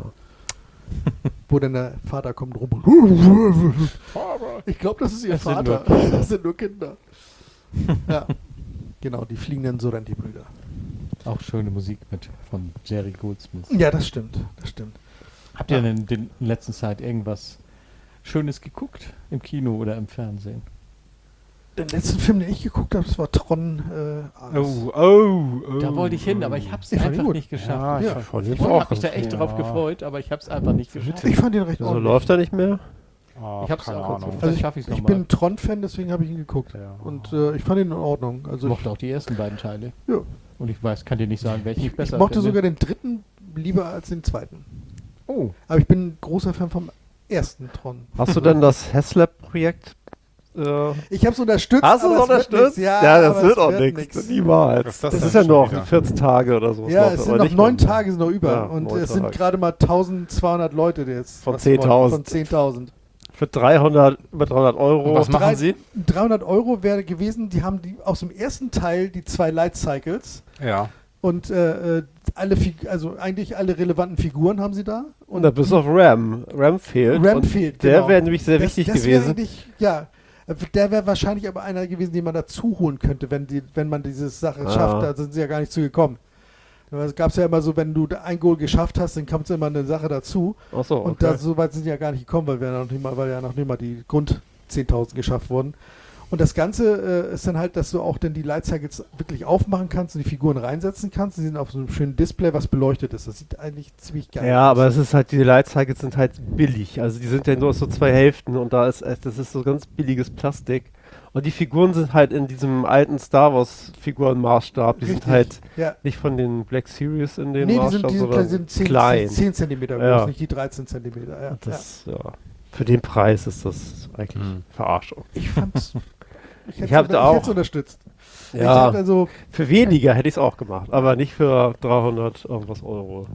Wo dann der Vater kommt rum. Ich glaube, das ist ihr Das sind Vater. nur Das sind nur Kinder. Ja. Genau, die fliegenden Sorrenti-Brüder. Auch schöne Musik mit von Jerry Goldsmith. Ja, das stimmt. Das stimmt. Habt ihr denn in, den, in letzter Zeit irgendwas Schönes geguckt? Im Kino oder im Fernsehen? Den letzten Film, den ich geguckt habe, das war Tron. Äh, Ares. Oh, oh, oh. Da wollte ich hin, aber ich habe es Ich fand ihn einfach gut. nicht geschafft. Ja, Ja. ich Von Ich dem habe mich da auch. echt Ja. drauf gefreut, aber ich habe es einfach nicht geschafft. Ich fand ihn recht So ordentlich. läuft er nicht mehr? Oh, Ich hab's keine auch Ahnung. kurz- Also ich, schaffe ich's ich noch mal. bin Tron-Fan, deswegen habe ich ihn geguckt. Ja. Und äh, ich fand ihn in Ordnung. Ich Also mochte auch die ersten beiden Teile. Ja. Und ich weiß, kann dir nicht sagen, welchen ich ich, besser ich mochte finde. sogar den dritten lieber als den zweiten. Oh, Aber ich bin ein großer Fan vom ersten Tron. Hast du denn das HasLab-Projekt? Äh, Ich habe es unterstützt. hast du aber es es wird unterstützt? nix. Ja, Ja, das aber wird es auch wird nichts. nix. Niemals. Was ist Das, das ist denn ja schon noch wieder? vierzehn Tage oder so. Ja, es sind aber noch nicht neun mehr. Tage sind noch über. Ja, und neun es sind Tage. gerade mal eintausendzweihundert Leute, die jetzt Von was wollen. zehntausend. Von zehntausend. Für dreihundert, über dreihundert Euro. Und was machen Drei- sie? dreihundert Euro wäre gewesen, die haben die aus dem ersten Teil die zwei Light Cycles Ja. und äh, äh, alle, Fig also eigentlich alle relevanten Figuren haben sie da. Und da bis auf Ram. Ram fehlt. Ram und fehlt, Der genau. wäre nämlich sehr Das- wichtig das wär gewesen. eigentlich- Ja, der wäre wahrscheinlich aber einer gewesen, den man dazu holen könnte, wenn, die, wenn man diese Sache Ah. schafft. Da sind sie ja gar nicht zugekommen. Es gab es ja immer so, wenn du ein Goal geschafft hast, dann kommt immer eine Sache dazu. Achso, Und okay. da, so weit sind sie ja gar nicht gekommen, weil, wir noch nicht mal, weil ja noch nicht mal die Grund zehntausend geschafft wurden. Und das Ganze äh, ist dann halt, dass du auch dann die Light Cycles wirklich aufmachen kannst und die Figuren reinsetzen kannst. Die sind auf so einem schönen Display, was beleuchtet ist. Das sieht eigentlich ziemlich geil Ja, aus. aber es ist halt, die Light Cycles sind halt billig. Also die sind ja nur aus so zwei Hälften und da ist echt- das ist so ganz billiges Plastik. Und die Figuren sind halt in diesem alten Star Wars Figurenmaßstab. Die sind Richtig. halt Ja. nicht von den Black Series in dem Nee, die Maßstab, sind, die sind, sondern sind zehn, klein. zehn Zentimeter groß, Ja. nicht die dreizehn Zentimeter. Ja, ja. Das, ja. Für den Preis ist das eigentlich Hm. Verarschung. Ich fand's. Ich hätte hab es da auch- unterstützt. Ich Ja, hätte also, für weniger hätte ich es auch gemacht, aber nicht für dreihundert irgendwas Euro.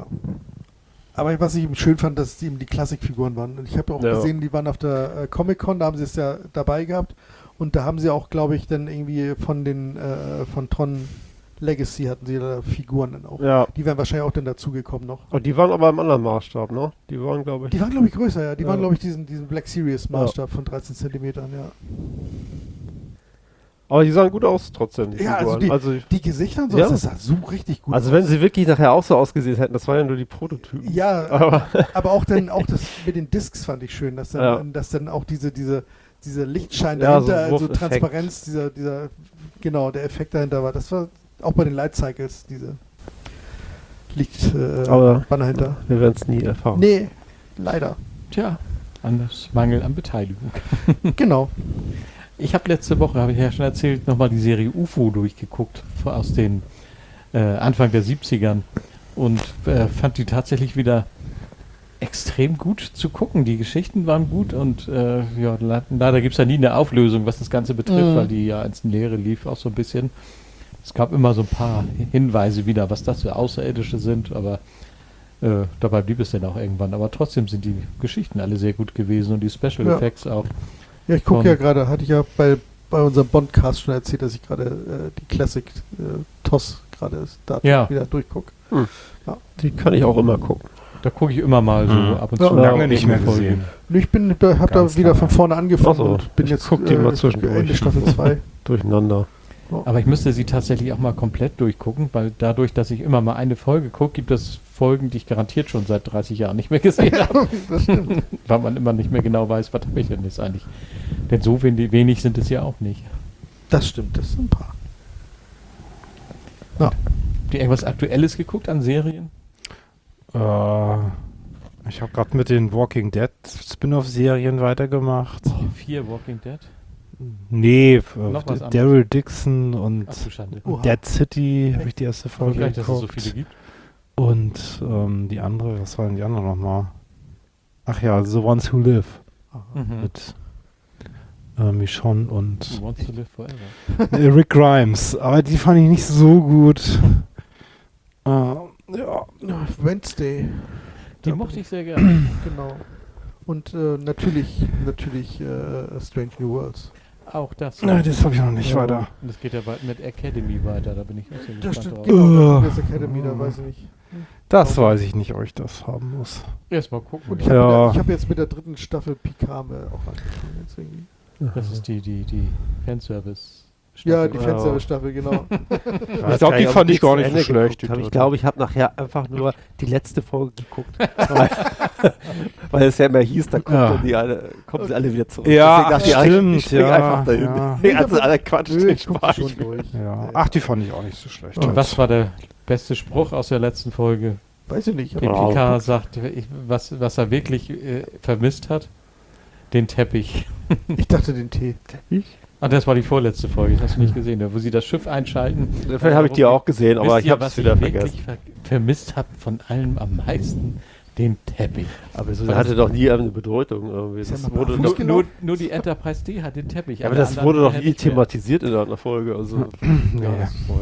aber was ich eben schön fand, dass es eben die Klassikfiguren waren. Und ich habe auch Ja. gesehen, die waren auf der äh, Comic-Con, da haben sie es ja dabei gehabt. Und da haben sie auch, glaube ich, dann irgendwie von den äh, von Tron Legacy hatten sie da Figuren dann auch. Ja. Die wären wahrscheinlich auch dann dazugekommen noch. Und die waren aber im anderen Maßstab, ne? Die waren, glaube ich. Die waren, glaube ich, größer, ja. Die Ja. waren, glaube ich, diesen, diesen Black Series Maßstab von dreizehn Zentimetern, ja. Aber die sahen gut aus trotzdem, die Ja, also Figuren. die- Also, Die Gesichter und so, Ja. das sah so richtig gut also aus. wenn sie wirklich nachher auch so ausgesehen hätten, das waren ja nur die Prototypen. Ja, Aber aber auch dann auch das mit den Discs fand ich schön, dass dann, Ja. dass dann auch diese, diese, diese Lichtschein Ja, so dahinter, also Wurfeffekt. Transparenz, dieser, dieser, genau, der Effekt dahinter war. Das war auch bei den Light Cycles, diese Licht äh, Aber- Banner dahinter. wir werden es nie erfahren. Nee, leider. tja, anders Mangel an Beteiligung. Genau. Ich habe letzte Woche, habe ich ja schon erzählt, nochmal die Serie U F O durchgeguckt vor- aus den äh, Anfang der siebzigern und äh, fand die tatsächlich wieder extrem gut zu gucken. Die Geschichten waren gut und äh, ja, le- leider gibt es ja nie eine Auflösung, was das Ganze betrifft, Mhm. weil die ja ins Leere lief, auch so ein bisschen. Es gab immer so ein paar Hinweise wieder, was das für Außerirdische sind, aber äh, dabei blieb es dann auch irgendwann. Aber trotzdem sind die Geschichten alle sehr gut gewesen und die Special Ja. Effects auch. Ja, ich gucke Von- ja gerade, hatte ich ja bei, bei unserem Bondcast schon erzählt, dass ich gerade äh, die Classic äh, T O S gerade da Ja. wieder durchgucke. Die kann ich auch immer gucken. Da gucke ich immer mal so Mhm. ab und Ja, zu. lange nicht mehr Folge. gesehen. Ich bin, da, hab da Ganz wieder lange. von vorne angefangen Ach so, und bin ich jetzt guck die mal zwischendurch. Ende Staffel zwei. Durcheinander. Aber ich müsste sie tatsächlich auch mal komplett durchgucken, weil dadurch, dass ich immer mal eine Folge gucke, gibt es Folgen, die ich garantiert schon seit dreißig Jahren nicht mehr gesehen habe, Das stimmt. weil man immer nicht mehr genau weiß, was habe ich denn jetzt eigentlich. Denn so wenig, wenig sind es ja auch nicht. Das stimmt, das sind ein paar. Habt ihr irgendwas Aktuelles geguckt an Serien? Äh, ich habe gerade mit den Walking Dead Spin-off-Serien weitergemacht. Vier Walking Dead. Nee, äh, Noch was anderes. Daryl Dixon und Ach du Schande. Oha. Dead City habe ich die erste Folge Vielleicht, dass es so geguckt. viele gibt. Und ähm, die andere, was war denn die andere nochmal? Ach ja, The Ones Who Live Mhm. mit äh, Michonne und Who wants to live forever? äh, Rick Grimes. Aber die fand ich nicht so gut. äh, ja. Wednesday. Die mochte ich sehr gerne. Genau. Und äh, natürlich, natürlich äh, Strange New Worlds. Auch das. Nein, das habe ich noch nicht Ja. weiter. Und es geht ja bald mit Academy weiter, da bin ich auch sehr Das gespannt stimmt, drauf. genau. Uh. Das Academy, da weiß ich nicht. Das weiß ich nicht, ob ich das haben muss. Erstmal gucken. Und ich ja. habe Ja. hab jetzt mit der dritten Staffel Picard mir auch angefangen. Jetzt irgendwie. Das ist die, die, die Fanservice. Ja, die Ja. Fanservice-Staffel, genau. Ich glaub, die fand ich gar nicht so schlecht, die Ich dritte. glaube, ich habe nachher einfach nur die letzte Folge geguckt. weil, weil es ja immer hieß, da kommt Ja. dann die alle, kommen sie alle wieder zurück. Ja, Deswegen dachte ich, ah, stimmt, ich spring ja, einfach dahin. ja. Die ganze alle Quatsch, Nö, den ich guck die spar schon ich. durch. Ja. Ach, die fand ich auch nicht so schlecht. Und was war der beste Spruch aus der letzten Folge? Weiß ich nicht. Den Ja. Picard sagt, ich, was, was er wirklich äh, vermisst hat? Den Teppich. Ich dachte den Tee. Ah, das war die vorletzte Folge, das hast du nicht gesehen, wo sie das Schiff einschalten. Vielleicht habe ich die auch gesehen, aber Wisst ich ihr, habe was es wieder ich vergessen. wirklich ver vermisst habe von allem am meisten? Den Teppich. Aber so Was? hatte doch nie eine Bedeutung irgendwie. Ist ja Das mal wurde barfuß doch, Nur, gelaufen? nur, nur die Enterprise D hat den Teppich. ja, aber alle das anderen wurde doch halt nie nicht mehr. thematisiert in einer Folge. Also, Nee. ja, das war-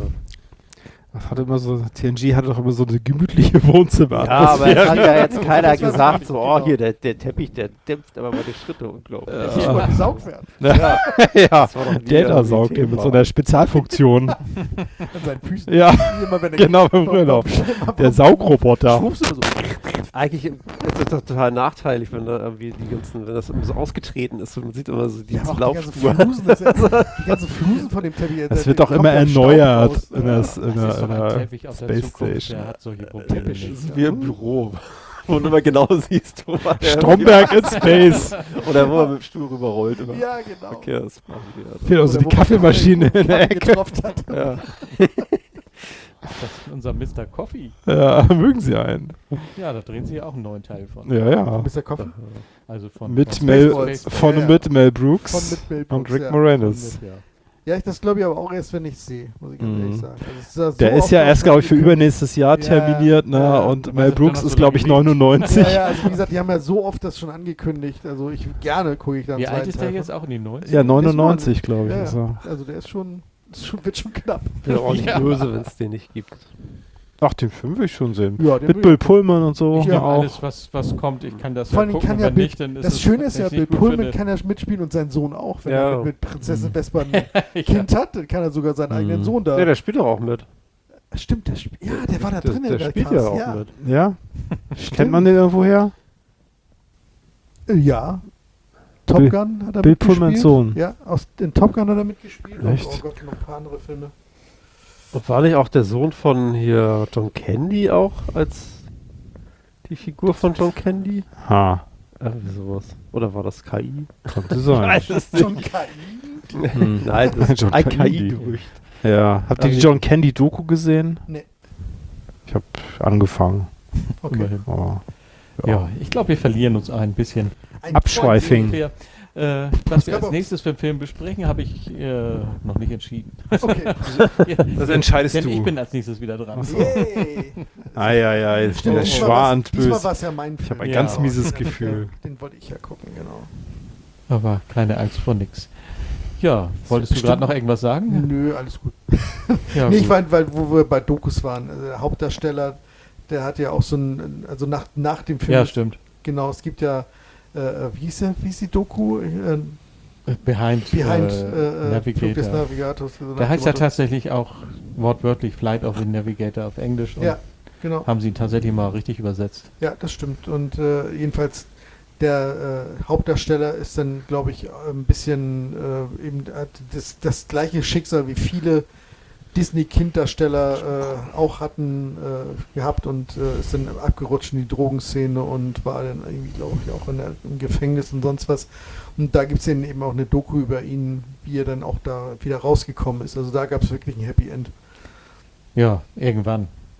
Das hatte immer so, T N G hatte doch immer so eine gemütliche Wohnzimmer. ja, aber es hat ja jetzt keiner Das war gesagt, so- so, oh, genau. hier, der, der Teppich, der dämpft aber meine Schritte unglaublich. Ich wollte gesaugt werden. ja, Das war doch nie Data irgendwie saugt Thema. ihn mit so einer Spezialfunktion. An seinen Füßen. Ja, Immer wenn er genau, beim Urlaub. Der Saugroboter. Schwupps oder so. Eigentlich ist das doch total nachteilig, wenn da irgendwie die ganzen, wenn das immer so ausgetreten ist und man sieht immer so die Ja, auch die ganzen Laufspur. Flusen, das die ganzen Flusen von dem Teppich. Das der- wird der doch immer kommt ja Staub erneuert raus. in der, in Das ist der, doch in ein der Teppich aus der Space Zukunft, Station. der hat solche Probleme Das nicht. ist wie im Büro, wo du immer genau siehst, wo man Stromberg in Space. oder wo man mit dem Stuhl rüberrollt. Immer. Ja, genau. Okay, das machen die ja. Fehlt also Oder die wo man Kaffeemaschine in der Kaffee Ecke. getropft hat. Ja. Das ist unser Mister Coffee. Ja, mögen sie einen. Ja, da drehen sie ja auch einen neuen Teil von. Ja, ja. Mister Coffin? Also von, Mit von Mel, Spaceballs. von Ja, ja. mit Mel Brooks Von mit Mel und Brooks, Rick ja. Moranis. Ja. Ja, ich, das glaube ich aber auch erst, wenn ich es sehe, muss ich ganz Mhm. ehrlich sagen. Also es ist ja so Der ist oft ja auch erst, glaube ich, für angekündigt. übernächstes Jahr Ja, terminiert, ne? ja. Und Aber Mel das Brooks dann noch ist, so glaube ich, lange liegt. neunundneunzig. Ja, ja, also wie gesagt, die haben ja so oft das schon angekündigt. Also ich gerne gucke ich dann Wie einen alt zweiten ist der Teil jetzt von. auch in die neunzig? Ja, neunundneunzig, glaube ich. Ja, Ist ja. er. Also der ist schon, ist schon wird schon knapp. Ich bin auch nicht Ja. böse, wenn es den nicht gibt. Ach, den Film will ich schon sehen. Ja, den Mit will Bill Pullman und so. Ich Ja, nehme auch. alles, was, was kommt, ich kann das Vor ja allem gucken, kann und ja wenn Bill, nicht, dann ist das es, Schöne ist wenn ja, ich Bill nicht gut Pullman finde. kann ja mitspielen und sein Sohn auch. Wenn Ja. er mit, mit Prinzessin Mhm. Vespa ein Kind hat, dann kann er sogar seinen eigenen Mhm. Sohn da. Ja, der spielt doch auch mit. Stimmt, der spielt. Ja, der war da Der, drin der in der spielt Cast, ja auch ja. mit. Ja? Kennt man den irgendwo her? Äh, Ja. Top Bill- Gun hat er Bill mitgespielt. Pullmans Sohn. Ja, aus, in Top Gun hat er mitgespielt. Echt? Und, oh Gott, noch ein paar andere Filme. Und war nicht auch der Sohn von hier John Candy auch als die Figur von John Candy? Ha, Irgendwie sowas. Oder war das K I? könnte sein. John K I? Hm. Nein, das ist John ein Candy. K I-Gerücht. Ja. Habt ihr die Also- John Candy Doku gesehen? Nee. Ich habe angefangen. Okay. Immerhin. Oh. Ja, ich glaube, wir verlieren uns ein bisschen. Ein Abschweifing. Ungefähr. Äh, was wir gab als auch- nächstes für einen Film besprechen, habe ich äh, noch nicht entschieden. Okay. Das entscheidest Denn du. ich bin als nächstes wieder dran. Ach so. Yay. Eieiei, jetzt steht der Diesmal Schwan war's- und Diesmal böse. war es ja mein Film. Ich habe ein Ja. ganz mieses Gefühl. Den wollte ich ja gucken, genau. Aber keine Angst vor nix. Ja, wolltest du bestimmt- gerade noch irgendwas sagen? Nö, alles gut. Ja, Nee, ich gut. meine, weil wo wir bei Dokus waren, also der Hauptdarsteller, der hat ja auch so ein, also nach, nach dem Film, ja, stimmt. genau, es gibt ja, äh, wie hieß der, wie hieß die Doku? Äh, Behind, Behind äh, äh, Flug des Navigator. Navigators. so nach Der dem heißt ja Motto. tatsächlich auch wortwörtlich Flight of the Navigator auf Englisch. Und Ja, genau. haben sie ihn tatsächlich mal richtig übersetzt. Ja, das stimmt. Und äh, jedenfalls der äh, Hauptdarsteller ist dann, glaube ich, ein bisschen äh, eben hat das, das gleiche Schicksal wie viele Disney-Kinddarsteller äh, auch hatten äh, gehabt und äh, ist dann abgerutscht in die Drogenszene und war dann irgendwie, glaube ich, auch in der, im Gefängnis und sonst was. Und da gibt es eben auch eine Doku über ihn, wie er dann auch da wieder rausgekommen ist. Also da gab es wirklich ein Happy End. Ja, irgendwann.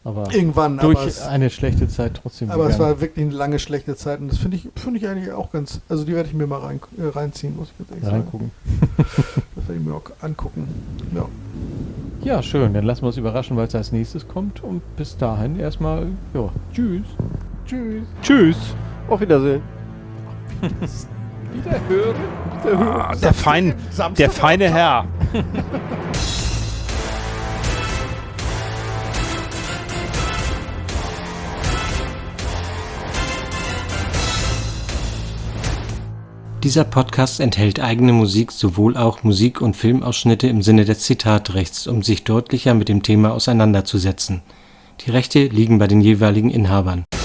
aber Irgendwann, durch aber es, eine schlechte Zeit trotzdem aber es gegangen. war wirklich eine lange schlechte Zeit und das finde ich, finde ich eigentlich auch ganz, also die werde ich mir mal rein, äh, reinziehen, muss ich jetzt echt Reingucken. sagen. Das werde ich mir auch angucken. Ja. Ja, schön. Dann lassen wir uns überraschen, weil es als nächstes kommt. Und bis dahin erstmal, ja, tschüss. Tschüss. Tschüss. Auf Wiedersehen. Wiederhören. Ah, der, fein, der feine Herr. Dieser Podcast enthält eigene Musik, sowohl auch Musik- und Filmausschnitte im Sinne des Zitatrechts, um sich deutlicher mit dem Thema auseinanderzusetzen. Die Rechte liegen bei den jeweiligen Inhabern.